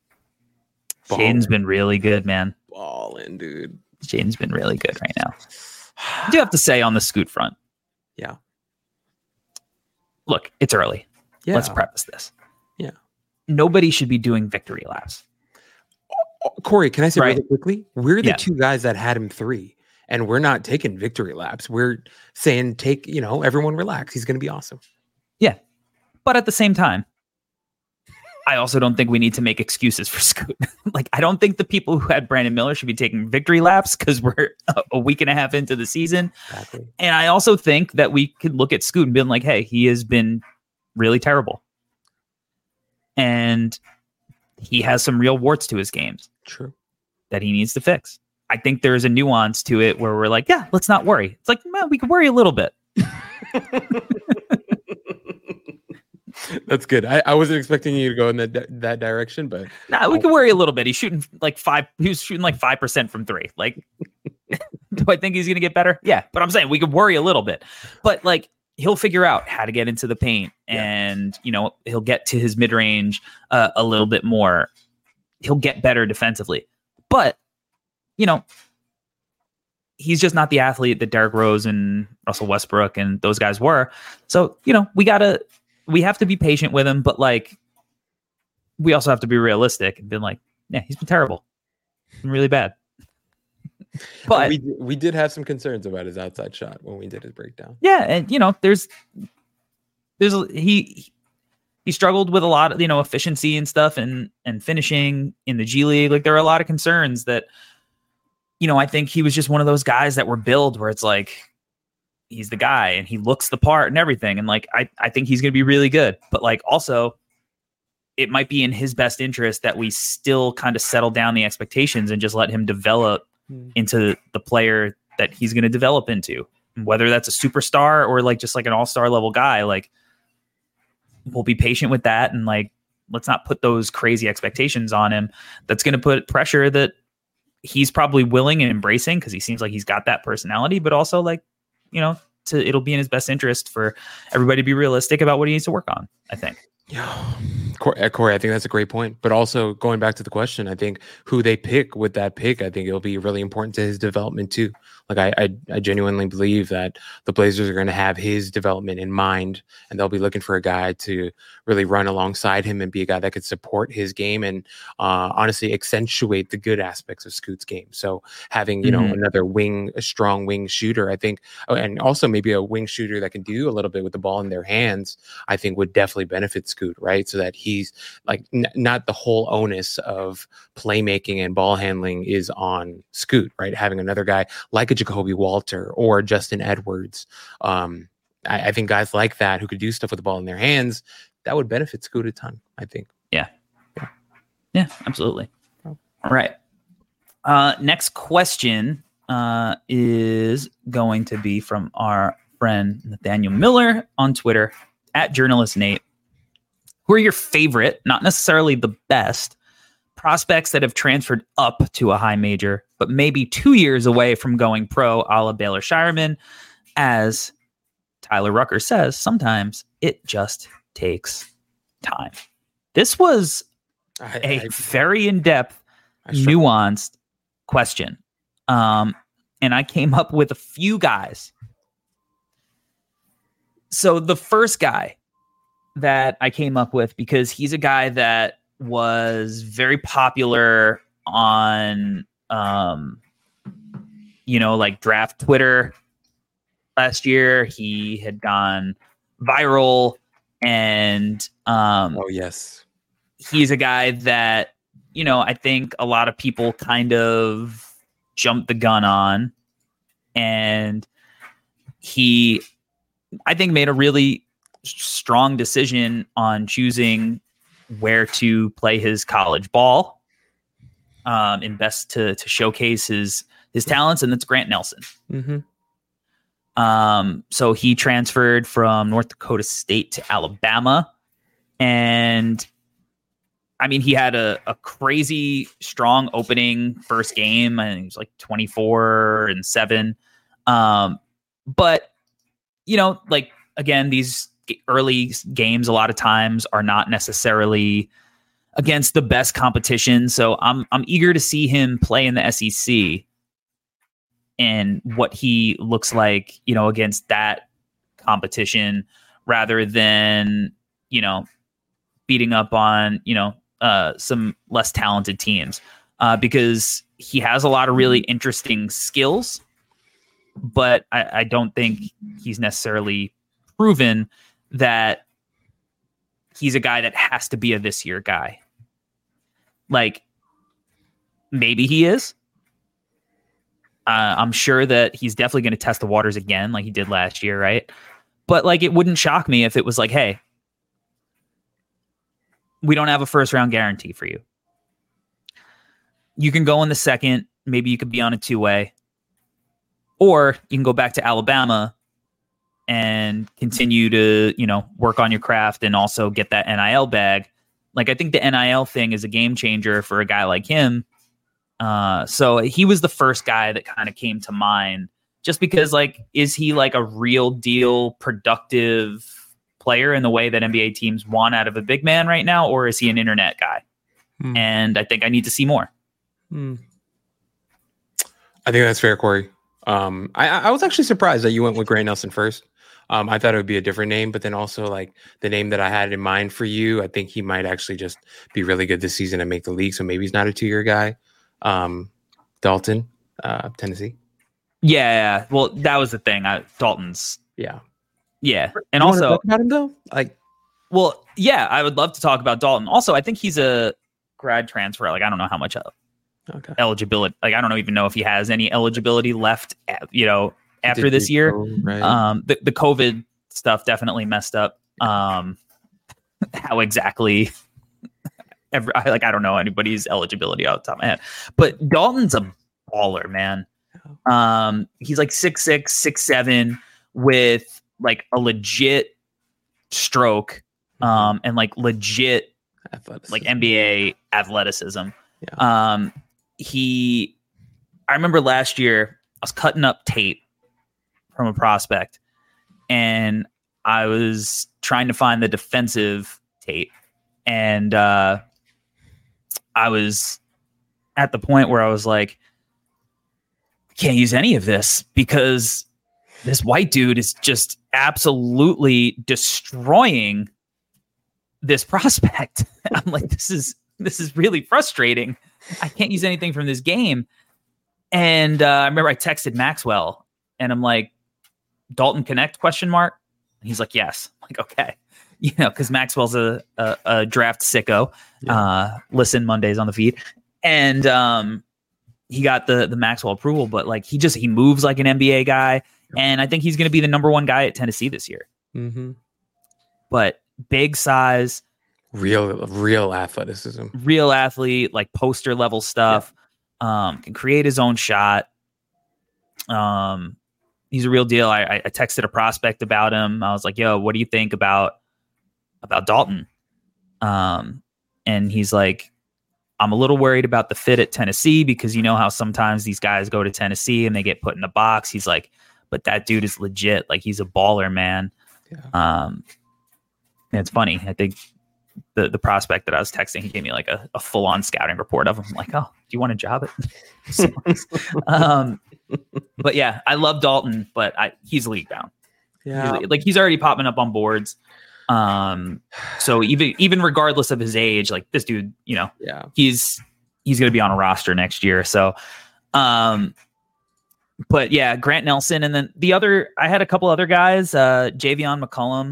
been really good, man. Ballin', dude. Shaedon's been really good right now. I do have to say on the Scoot front. Yeah. Look, it's early. Yeah. Let's preface this. Yeah. Nobody should be doing victory laps. Corey, can I say really quickly? We're the two guys that had him 3, and we're not taking victory laps. We're saying everyone relax. He's going to be awesome. Yeah. But at the same time, I also don't think we need to make excuses for Scoot. Like, I don't think the people who had Brandon Miller should be taking victory laps because we're a week and a half into the season. Exactly. And I also think that we could look at Scoot and be like, hey, he has been really terrible. And he has some real warts to his games. True. That he needs to fix. I think there's a nuance to it where we're like, yeah, let's not worry. It's like, man, we can worry a little bit. That's good. I wasn't expecting you to go in that direction, but we can worry a little bit. He's shooting like 5. He was shooting like 5% from 3. Like, do I think he's going to get better? Yeah, but I'm saying we could worry a little bit. But like, he'll figure out how to get into the paint, and he'll get to his mid range a little bit more. He'll get better defensively, but he's just not the athlete that Derrick Rose and Russell Westbrook and those guys were. So we have to be patient with him, but like, we also have to be realistic and be like, yeah, he's been terrible, really bad. But we did have some concerns about his outside shot when we did his breakdown. Yeah, and he struggled with a lot of efficiency and stuff and finishing in the G League. Like, there are a lot of concerns that I think he was just one of those guys that were billed where it's like, he's the guy and he looks the part and everything. And like, I think he's going to be really good, but like, also it might be in his best interest that we still kind of settle down the expectations and just let him develop into the player that he's going to develop into, whether that's a superstar or like just like an all-star level guy. Like, we'll be patient with that. And like, let's not put those crazy expectations on him. That's going to put pressure that he's probably willing and embracing, because he seems like he's got that personality, but also like, it'll be in his best interest for everybody to be realistic about what he needs to work on, I think. Yeah, Corey, I think that's a great point. But also going back to the question, I think who they pick with that pick, I think it'll be really important to his development too. Like, I genuinely believe that the Blazers are going to have his development in mind, and they'll be looking for a guy to really run alongside him and be a guy that could support his game and honestly accentuate the good aspects of Scoot's game. So having, another a strong wing shooter, I think, and also maybe a wing shooter that can do a little bit with the ball in their hands, I think would definitely benefit Scoot, right? So that he's like, not the whole onus of playmaking and ball handling is on Scoot, right? Having another guy like a Jacoby Walter or Justin Edwards. I think guys like that who could do stuff with the ball in their hands, that would benefit Scoot a ton, I think. Yeah, absolutely. All right. Next question is going to be from our friend Nathaniel Miller on Twitter @JournalistNate. Who are your favorite, not necessarily the best, prospects that have transferred up to a high major, but maybe 2 years away from going pro, a la Baylor Shireman. As Tyler Rucker says, sometimes it just takes time. This was a very in-depth, nuanced question. And I came up with a few guys. So the first guy that I came up with, because he's a guy that was very popular on, like draft Twitter last year. He had gone viral, and yes, he's a guy that, I think a lot of people kind of jumped the gun on, and he, I think, made a really strong decision on choosing where to play his college ball, and best to showcase his talents, and that's Grant Nelson. Mm-hmm. So he transferred from North Dakota State to Alabama, and I mean, he had a crazy strong opening first game, and he was like 24-7. But like, again, these early games a lot of times are not necessarily against the best competition. So I'm eager to see him play in the SEC and what he looks like, against that competition, rather than, beating up on, some less talented teams, because he has a lot of really interesting skills, but I don't think he's necessarily proven that he's a guy that has to be a this year guy. Like, maybe he is. I'm sure that he's definitely going to test the waters again, like he did last year, right? But like, it wouldn't shock me if it was like, hey, we don't have a first round guarantee for you. You can go in the second. Maybe you could be on a 2-way, or you can go back to Alabama and continue to, work on your craft and also get that NIL bag. Like, I think the NIL thing is a game changer for a guy like him. So he was the first guy that kind of came to mind, just because, like, is he like a real deal productive player in the way that NBA teams want out of a big man right now, or is he an internet guy? And I think I need to see more. I think that's fair, Corey. I was actually surprised that you went with Grant Nelson first. I thought it would be a different name, but then also, like, the name that I had in mind for you, I think he might actually just be really good this season and make the league. So maybe he's not a 2-year guy. Dalton, Tennessee. Yeah. Well, that was the thing. Dalton's. Yeah. And you also talk about him though, like, well, yeah, I would love to talk about Dalton. Also, I think he's a grad transfer. Like, I don't know how much eligibility. Like, I don't even know if he has any eligibility left. After this year, right? The COVID stuff definitely messed up. How exactly? I don't know anybody's eligibility off the top of my head, but Dalton's a baller, man. He's like 6'6", 6'7", with like a legit stroke, and like legit like NBA athleticism. Yeah. I remember last year I was cutting up tape from a prospect, and I was trying to find the defensive tape, and I was at the point where I was like, I can't use any of this because this white dude is just absolutely destroying this prospect. I'm like, this is really frustrating. I can't use anything from this game. And I remember I texted Maxwell, and I'm like, Dalton Connect ? And he's like, yes. I'm like, okay. Because Maxwell's a draft sicko. Yeah. Listen Mondays on the feed. And he got the Maxwell approval, but like, he moves like an NBA guy. And I think he's going to be the number one guy at Tennessee this year. Mm-hmm. But big size, real athleticism, real athlete, like poster level stuff. Yeah. Can create his own shot. He's a real deal. I texted a prospect about him. I was like, yo, what do you think about Dalton? And he's like, I'm a little worried about the fit at Tennessee because you know how sometimes these guys go to Tennessee and they get put in the box. He's like, but that dude is legit. Like, he's a baller, man. Yeah. And it's funny. I think the prospect that I was texting, he gave me like a full on scouting report of him. I'm like, oh, do you want a job at? But yeah, I love Dalton, but he's league bound. Yeah. He's already popping up on boards. So even regardless of his age, like this dude, you know, he's going to be on a roster next year. So, but yeah, Grant Nelson. And then I had a couple other guys, Javion McCollum,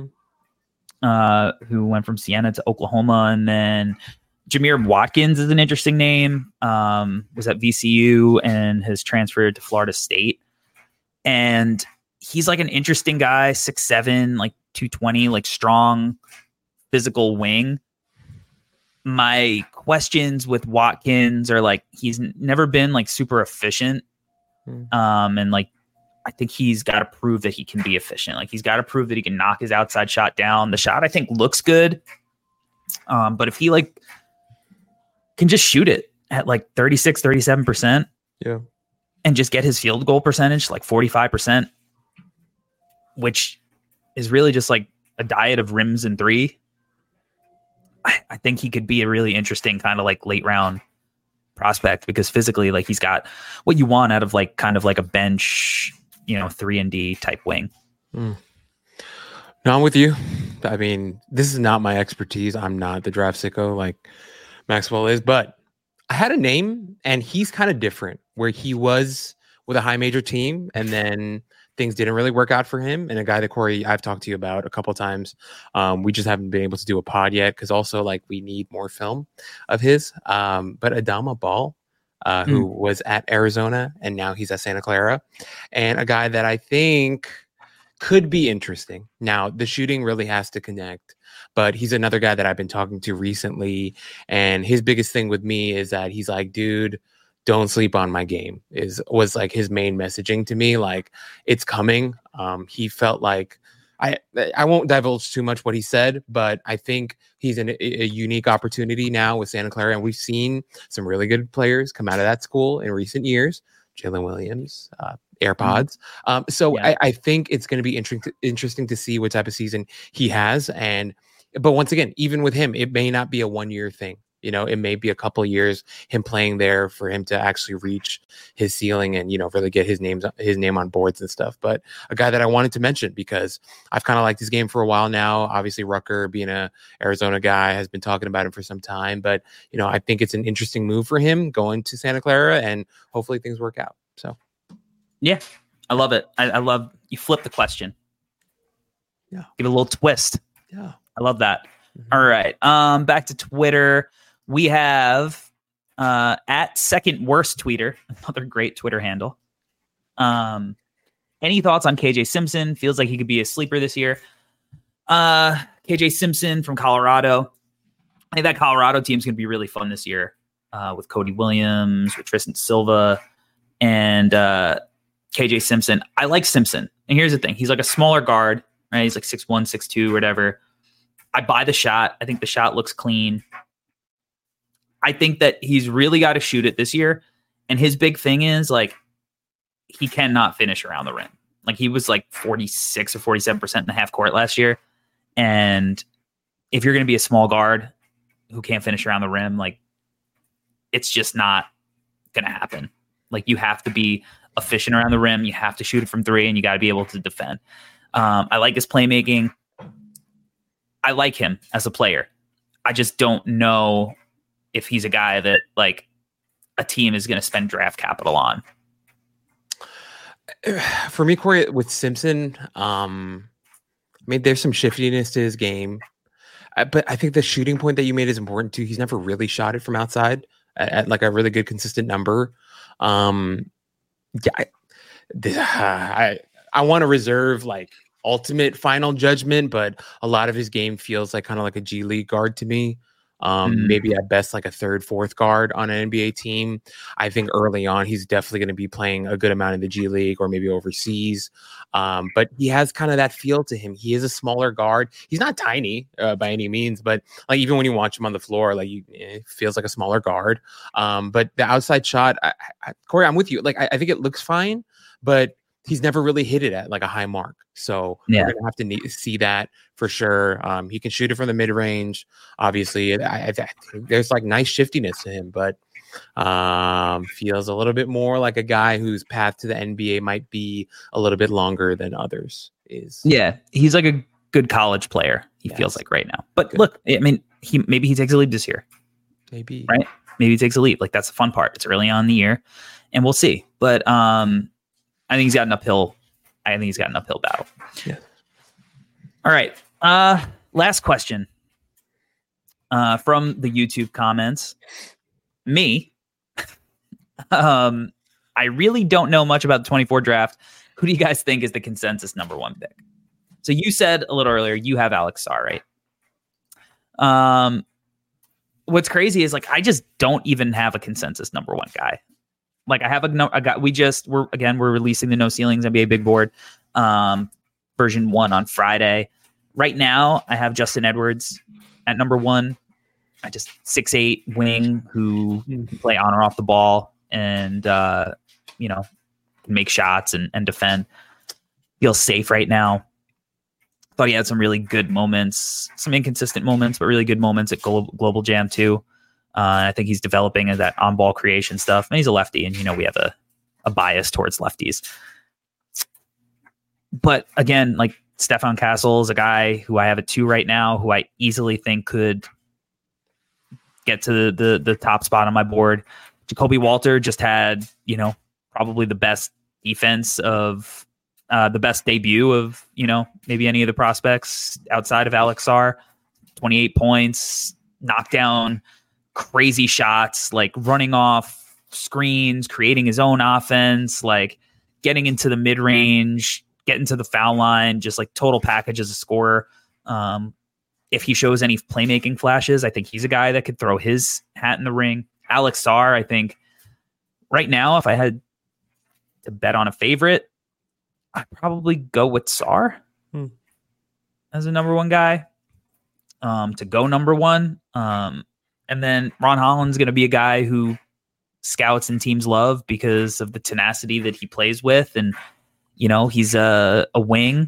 who went from Siena to Oklahoma. And then Jameer Watkins is an interesting name. Was at VCU and has transferred to Florida State. And he's like an interesting guy, 6'7", like 220, like strong physical wing. My questions with Watkins are like, he's never been like super efficient. And like, I think he's got to prove that he can be efficient. Like, he's got to prove that he can knock his outside shot down. The shot, I think, looks good. But if he like can just shoot it at like 36, 37%, and just get his field goal percentage like 45%, which is really just like a diet of rims and three, I think he could be a really interesting kind of like late round prospect, because physically, like, he's got what you want out of like kind of like a bench, you know, 3-and-D type wing. No, I'm with you. I mean, this is not my expertise. I'm not the draft sicko like Maxwell is, but I had a name, and he's kind of different, where he was with a high major team and then things didn't really work out for him. And a guy that, Corey, I've talked to you about a couple of times. We just haven't been able to do a pod yet because also like we need more film of his. But Adama Ball, who was at Arizona and now he's at Santa Clara, and a guy that I think could be interesting. Now, the shooting really has to connect, but he's another guy that I've been talking to recently. And his biggest thing with me is that he's like, dude, don't sleep on my game, was like his main messaging to me. Like, it's coming. He felt like I won't divulge too much what he said, but I think he's in a unique opportunity now with Santa Clara. And we've seen some really good players come out of that school in recent years. Jalen Williams, AirPods. I think it's going to be interesting to see what type of season he has. But once again, even with him, it may not be a 1-year thing. You know, it may be a couple of years him playing there for him to actually reach his ceiling and, you know, really get his name on boards and stuff. But a guy that I wanted to mention because I've kind of liked his game for a while now. Obviously, Rucker, being a Arizona guy, has been talking about him for some time. But, you know, I think it's an interesting move for him going to Santa Clara, and hopefully things work out. So, yeah, I love it. I love you flip the question. Yeah. Give it a little twist. Yeah. I love that. All right. Back to Twitter. We have at Second Worst Tweeter, another great Twitter handle. Any thoughts on KJ Simpson? Feels like he could be a sleeper this year. KJ Simpson from Colorado. I think that Colorado team's going to be really fun this year with Cody Williams, with Tristan Silva, and KJ Simpson. I like Simpson. And here's the thing. He's like a smaller guard, right? He's like 6'1", 6'2", whatever. I buy the shot. I think the shot looks clean. I think that he's really got to shoot it this year. And his big thing is like, he cannot finish around the rim. Like, he was like 46 or 47% in the half court last year. And if you're going to be a small guard who can't finish around the rim, like, it's just not going to happen. Like, you have to be efficient around the rim. You have to shoot it from three, and you got to be able to defend. I like his playmaking. I like him as a player. I just don't know if he's a guy that like a team is going to spend draft capital on. For me, Corey, with Simpson, I mean, there's some shiftiness to his game, but I think the shooting point that you made is important too. He's never really shot it from outside at like a really good, consistent number. I want to reserve like ultimate final judgment, but a lot of his game feels like kind of like a G League guard to me. maybe at best like a third, fourth guard on an NBA team. I think early on he's definitely going to be playing a good amount in the G League or maybe overseas. But he has kind of that feel to him. He is a smaller guard. He's not tiny by any means, but like even when you watch him on the floor, like it feels like a smaller guard. But the outside shot, Corey, I'm with you. Like I think it looks fine, but he's never really hit it at like a high mark. So we're going to have to see that for sure. He can shoot it from the mid range. Obviously, I think there's like nice shiftiness to him, but feels a little bit more like a guy whose path to the NBA might be a little bit longer than others is. Yeah. He's like a good college player. He feels like right now, but look, I mean, maybe he takes a leap this year. Maybe, right? Maybe he takes a leap. Like that's the fun part. It's early on in the year and we'll see. But, I think he's got an uphill battle. Yeah. All right. Last question from the YouTube comments. Me. I really don't know much about the 24 draft. Who do you guys think is the consensus number one pick? So you said a little earlier you have Alex Sarr, right? What's crazy is like I just don't even have a consensus number one guy. Like I have we're releasing the No Ceilings NBA Big Board version 1 on Friday. Right now I have Justin Edwards at number 1. I just 6'8" wing who can play on or off the ball and can make shots and defend. Feels safe right now. Thought he had some really good moments, some inconsistent moments, but really good moments at Global Jam too. I think he's developing that on-ball creation stuff. And he's a lefty, and we have a bias towards lefties. But again, like Stefan Castle is a guy who I have at 2 right now, who I easily think could get to the top spot on my board. Jacoby Walter just had, probably the best defense of the best debut of, maybe any of the prospects outside of Alex Sarr. 28 points, knockdown, crazy shots, like running off screens, creating his own offense, like getting into the mid range, getting to the foul line, just like total package as a scorer. If he shows any playmaking flashes, I think he's a guy that could throw his hat in the ring. Alex Sarr, I think right now, if I had to bet on a favorite, I'd probably go with Sarr as a number 1 guy to go number 1. And then Ron Holland's going to be a guy who scouts and teams love because of the tenacity that he plays with. And, he's a wing.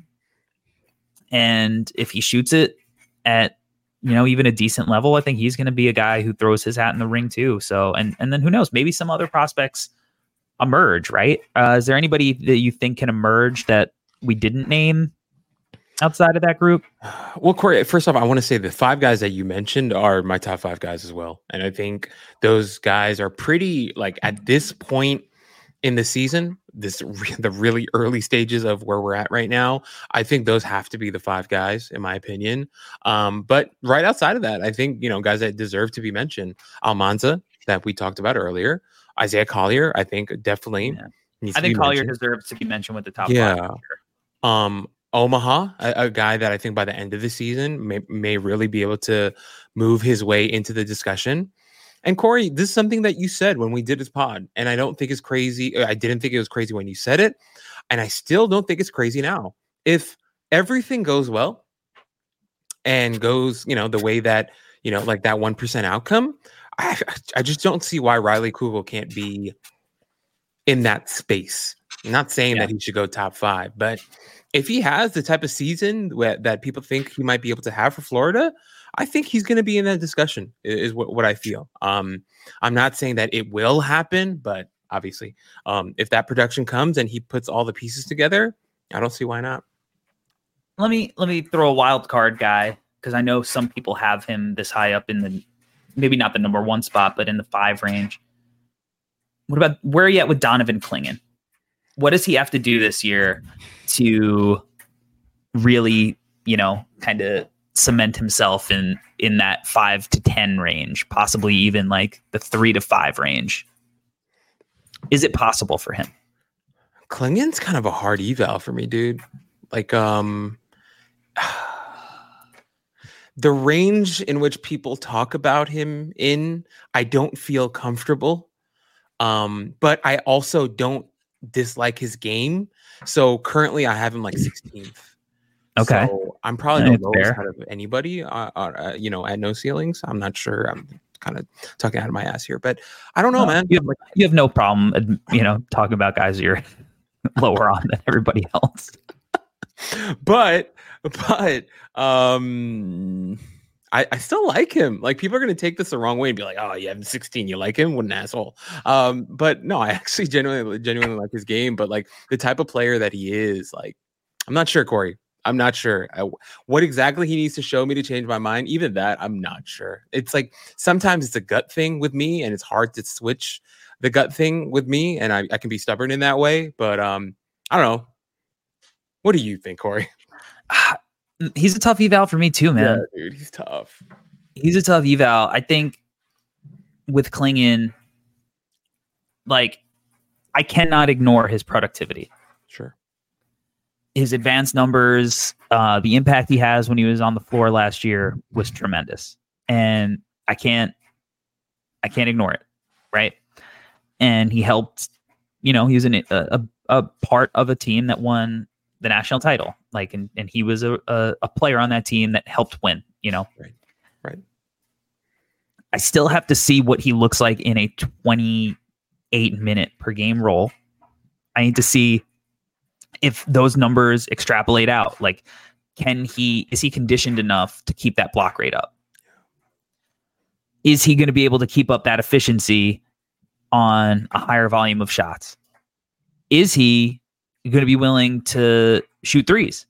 And if he shoots it at, even a decent level, I think he's going to be a guy who throws his hat in the ring too. So, and then who knows, maybe some other prospects emerge, right? Is there anybody that you think can emerge that we didn't name outside of that group? Well, Corey, first off, I want to say the 5 guys that you mentioned are my top 5 guys as well. And I think those guys are pretty, like, at this point in the season, the really early stages of where we're at right now, I think those have to be the 5 guys, in my opinion. But right outside of that, I think, guys that deserve to be mentioned, Almanza, that we talked about earlier, Isaiah Collier, I think definitely. Yeah. I think Collier deserves to be mentioned with the top 5. Yeah. Omaha, a guy that I think by the end of the season may really be able to move his way into the discussion. And Corey, this is something that you said when we did this pod, and I don't think it's crazy. I didn't think it was crazy when you said it, and I still don't think it's crazy now. If everything goes well and goes, the way that, like that 1% outcome, I just don't see why Riley Kugel can't be in that space. I'm not saying that he should go top 5, but if he has the type of season that people think he might be able to have for Florida, I think he's going to be in that discussion is what I feel. I'm not saying that it will happen, but obviously if that production comes and he puts all the pieces together, I don't see why not. Let me throw a wild card guy, because I know some people have him this high up in the, maybe not the number 1 spot, but in the 5 range. What about, where are you at with Donovan Clingan? What does he have to do this year to really, kind of cement himself in that 5 to 10 range, possibly even like the 3 to 5 range? Is it possible for him? Clingan's kind of a hard eval for me, dude. Like, the range in which people talk about him in, I don't feel comfortable. But I also don't dislike his game. So currently I have him like 16th. Okay. So I'm probably the lowest fair. out of anybody, at No Ceilings. I'm not sure. I'm kind of talking out of my ass here, but I don't know, man. You have no problem, talking about guys you're lower on than everybody else. But I still like him. Like, people are going to take this the wrong way and be like, oh, you have him 16, you like him? What an asshole. But no, I actually genuinely like his game. But like the type of player that he is, like, I'm not sure, Corey. I'm not sure what exactly he needs to show me to change my mind. Even that, I'm not sure. It's like sometimes it's a gut thing with me, and it's hard to switch the gut thing with me, and I can be stubborn in that way. But I don't know. What do you think, Corey? He's a tough eval for me too, man. Yeah, dude, he's tough. He's a tough eval. I think with Klingon, like, I cannot ignore his productivity. Sure. His advanced numbers, the impact he has when he was on the floor last year was tremendous. And I can't ignore it, right? And he helped, he was a part of a team that won the national title. Like, and he was a player on that team that helped win, Right. I still have to see what he looks like in a 28-minute per game role. I need to see if those numbers extrapolate out. Like, is he conditioned enough to keep that block rate up? Is he going to be able to keep up that efficiency on a higher volume of shots? Is he going to be willing to shoot threes?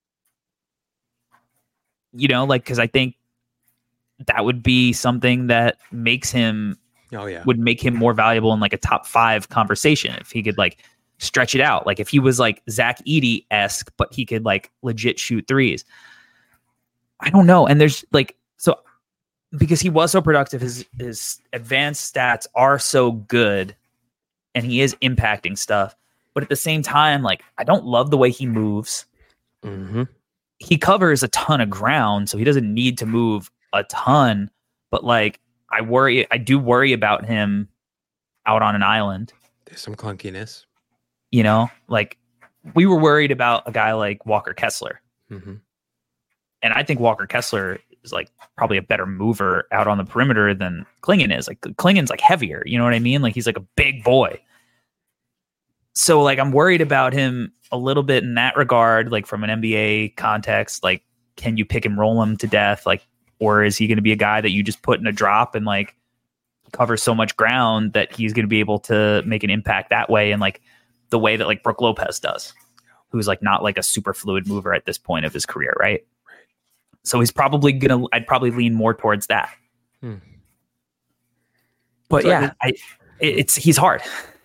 Because I think that would be something that makes him, would make him more valuable in like a top 5 conversation. If he could like stretch it out, like if he was like Zach Edey-esque, but he could like legit shoot threes. I don't know. And there's like, so because he was so productive, his advanced stats are so good and he is impacting stuff. But at the same time, like, I don't love the way he moves. Mm-hmm. He covers a ton of ground, so he doesn't need to move a ton. But like, I do worry about him out on an island. There's some clunkiness. Like, we were worried about a guy like Walker Kessler. Mm-hmm. And I think Walker Kessler is like probably a better mover out on the perimeter than Klingon is. Like, Klingon's like heavier, you know what I mean? Like, he's like a big boy. So like, I'm worried about him a little bit in that regard, like from an NBA context. Like, can you pick and roll him to death? Like, or is he going to be a guy that you just put in a drop and like cover so much ground that he's going to be able to make an impact that way? And like the way that like Brook Lopez does, who's like not like a super fluid mover at this point of his career. Right. So he's probably I'd probably lean more towards that. But so yeah, he's hard.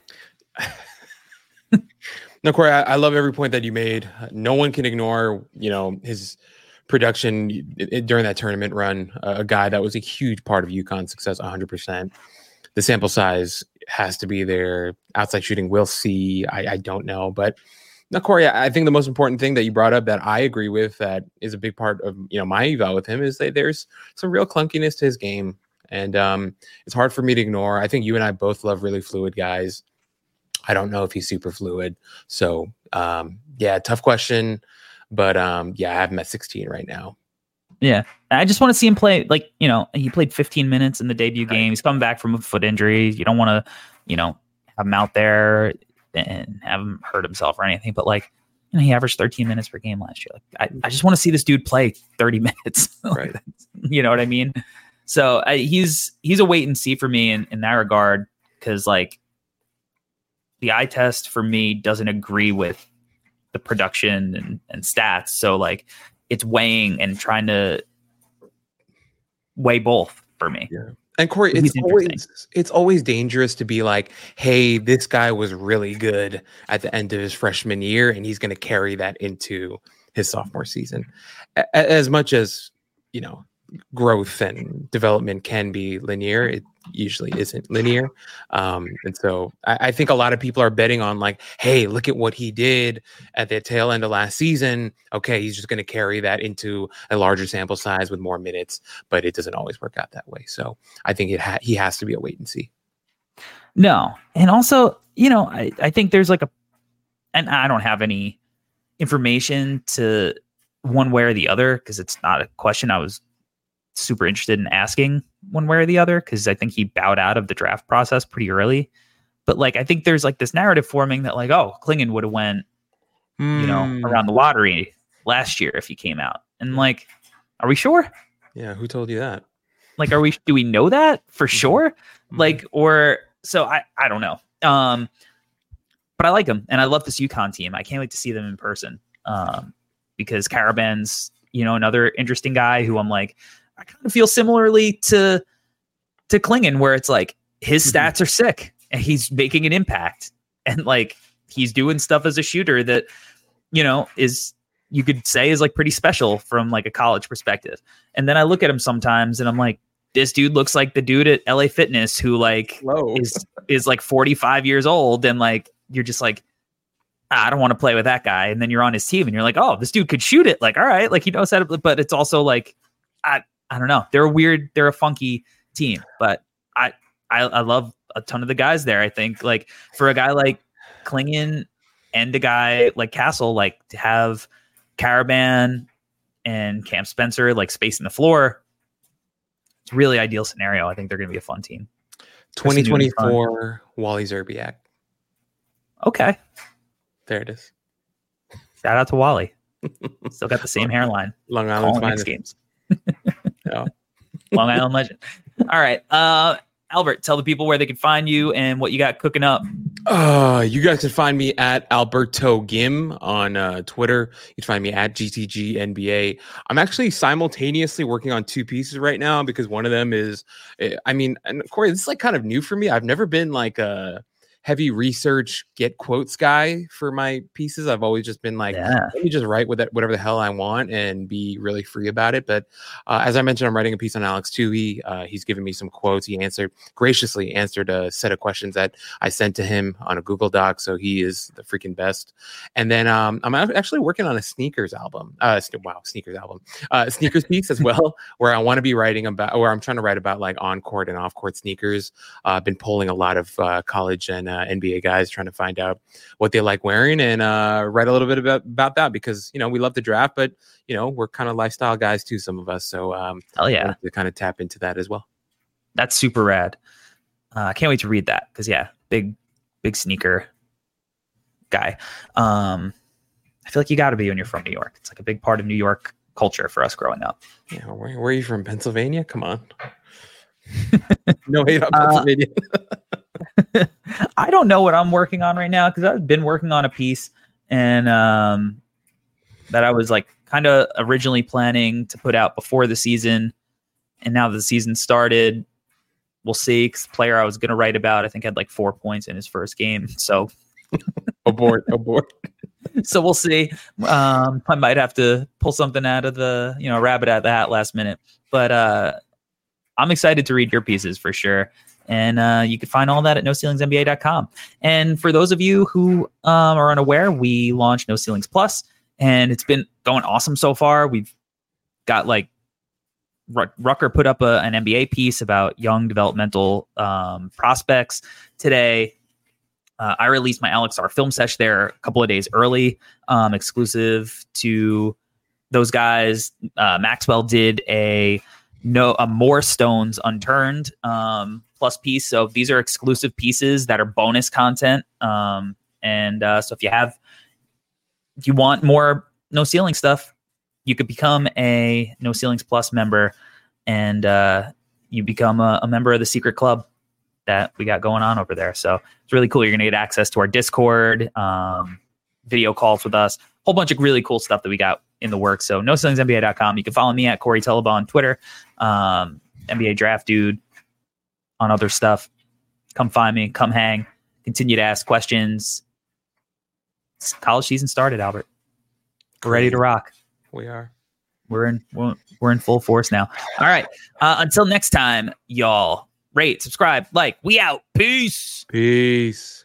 No, Corey, I love every point that you made. No one can ignore, his production during that tournament run. A guy that was a huge part of UConn's success, 100%. The sample size has to be there. Outside shooting, we'll see. I don't know. But no, Corey, I think the most important thing that you brought up that I agree with, that is a big part of, my eval with him, is that there's some real clunkiness to his game. And it's hard for me to ignore. I think you and I both love really fluid guys. I don't know if he's super fluid. So, tough question. But, I have him at 16 right now. Yeah. I just want to see him play. Like, he played 15 minutes in the debut game. He's coming back from a foot injury. You don't want to, have him out there and have him hurt himself or anything. But, like, he averaged 13 minutes per game last year. Like, I just want to see this dude play 30 minutes. Right. You know what I mean? So he's a wait and see for me in that regard. Because, like, the eye test for me doesn't agree with the production and stats. So like, it's weighing and trying to weigh both for me. Yeah. And Corey, it's always dangerous to be like, hey, this guy was really good at the end of his freshman year, and he's going to carry that into his sophomore season. As much as, growth and development can be linear. It usually isn't linear. And so I think a lot of people are betting on like, hey, look at what he did at the tail end of last season. Okay, he's just going to carry that into a larger sample size with more minutes, but it doesn't always work out that way. So I think he has to be a wait and see. No. And also, I think there's like and I don't have any information to one way or the other, because it's not a question I was super interested in asking one way or the other, because I think he bowed out of the draft process pretty early. But like, I think there's like this narrative forming that like, oh, Klingon would have went, around the lottery last year if he came out. And like, are we sure? Yeah. Who told you that? Like, do we know that for sure? Like, so I don't know. But I like him, and I love this UConn team. I can't wait to see them in person. Because Karaban's, another interesting guy who I'm like, I kind of feel similarly to Klingon, where it's like his stats are sick and he's making an impact, and like he's doing stuff as a shooter that, is, you could say, is like pretty special from like a college perspective. And then I look at him sometimes and I'm like, this dude looks like the dude at LA Fitness who like is like 45 years old, and like you're just like, I don't want to play with that guy. And then you're on his team and you're like, oh, this dude could shoot it. Like, all right, like he knows how to, but it's also like, I don't know. They're a funky team, but I love a ton of the guys there. I think like for a guy like Klingon and a guy like Castle, like to have Karaban and Cam Spencer like spacing the floor, it's a really ideal scenario. I think they're going to be a fun team. 2024 Wally Zerbiak. Okay. There it is. Shout out to Wally. Still got the same hairline. Long Island Next games. Yeah. Long Island legend. All right. Albert, tell the people where they can find you and what you got cooking up. You guys can find me at Alberto Gim on Twitter. You can find me at GTG NBA. I'm actually simultaneously working on two pieces right now, because one of them is, and Corey, this is like kind of new for me. I've never been like a heavy research, get quotes guy for my pieces. I've always just been like, let me just write whatever the hell I want and be really free about it. But as I mentioned, I'm writing a piece on Alex Toohey. He's given me some quotes. He graciously answered a set of questions that I sent to him on a Google Doc. So he is the freaking best. And then I'm actually working on a sneakers piece as well, where I want to be writing about, where I'm trying to write about like on-court and off-court sneakers. I've been polling a lot of college and NBA guys, trying to find out what they like wearing, and write a little bit about that, because we love to draft, but we're kind of lifestyle guys too, some of us. So hell yeah, to kind of tap into that as well. That's super rad. I can't wait to read that, because big sneaker guy. I feel like you got to be when you're from New York. It's like a big part of New York culture for us growing up. Yeah, where are you from? Pennsylvania? Come on. No hate on Pennsylvania. I don't know what I'm working on right now, because I've been working on a piece and that I was like kind of originally planning to put out before the season, and now the season started, we'll see. 'Cause the player I was going to write about, I think, had like 4 points in his first game. So abort. So we'll see. I might have to pull something out of the rabbit out of the hat last minute, but I'm excited to read your pieces for sure. And you can find all that at NoCeilingsNBA.com. And for those of you who are unaware, we launched No Ceilings Plus, and it's been going awesome so far. We've got like Rucker put up an NBA piece about young developmental prospects today. I released my Alex R film sesh there a couple of days early, exclusive to those guys. Maxwell did a More Stones Unturned plus piece. So these are exclusive pieces that are bonus content. So if you want more No Ceiling stuff, you could become a No Ceilings Plus member, and you become a member of the secret club that we got going on over there. So it's really cool. You're going to get access to our Discord, video calls with us, whole bunch of really cool stuff that we got in the works. So NoCeilingsNBA.com. You can follow me at Corey Teleba on Twitter, NBA Draft Dude on other stuff. Come find me, come hang, continue to ask questions. College season started, Albert. We're ready to rock. We are. we're in full force now. All right. Until next time, y'all. Rate, subscribe, like. We out. Peace. Peace.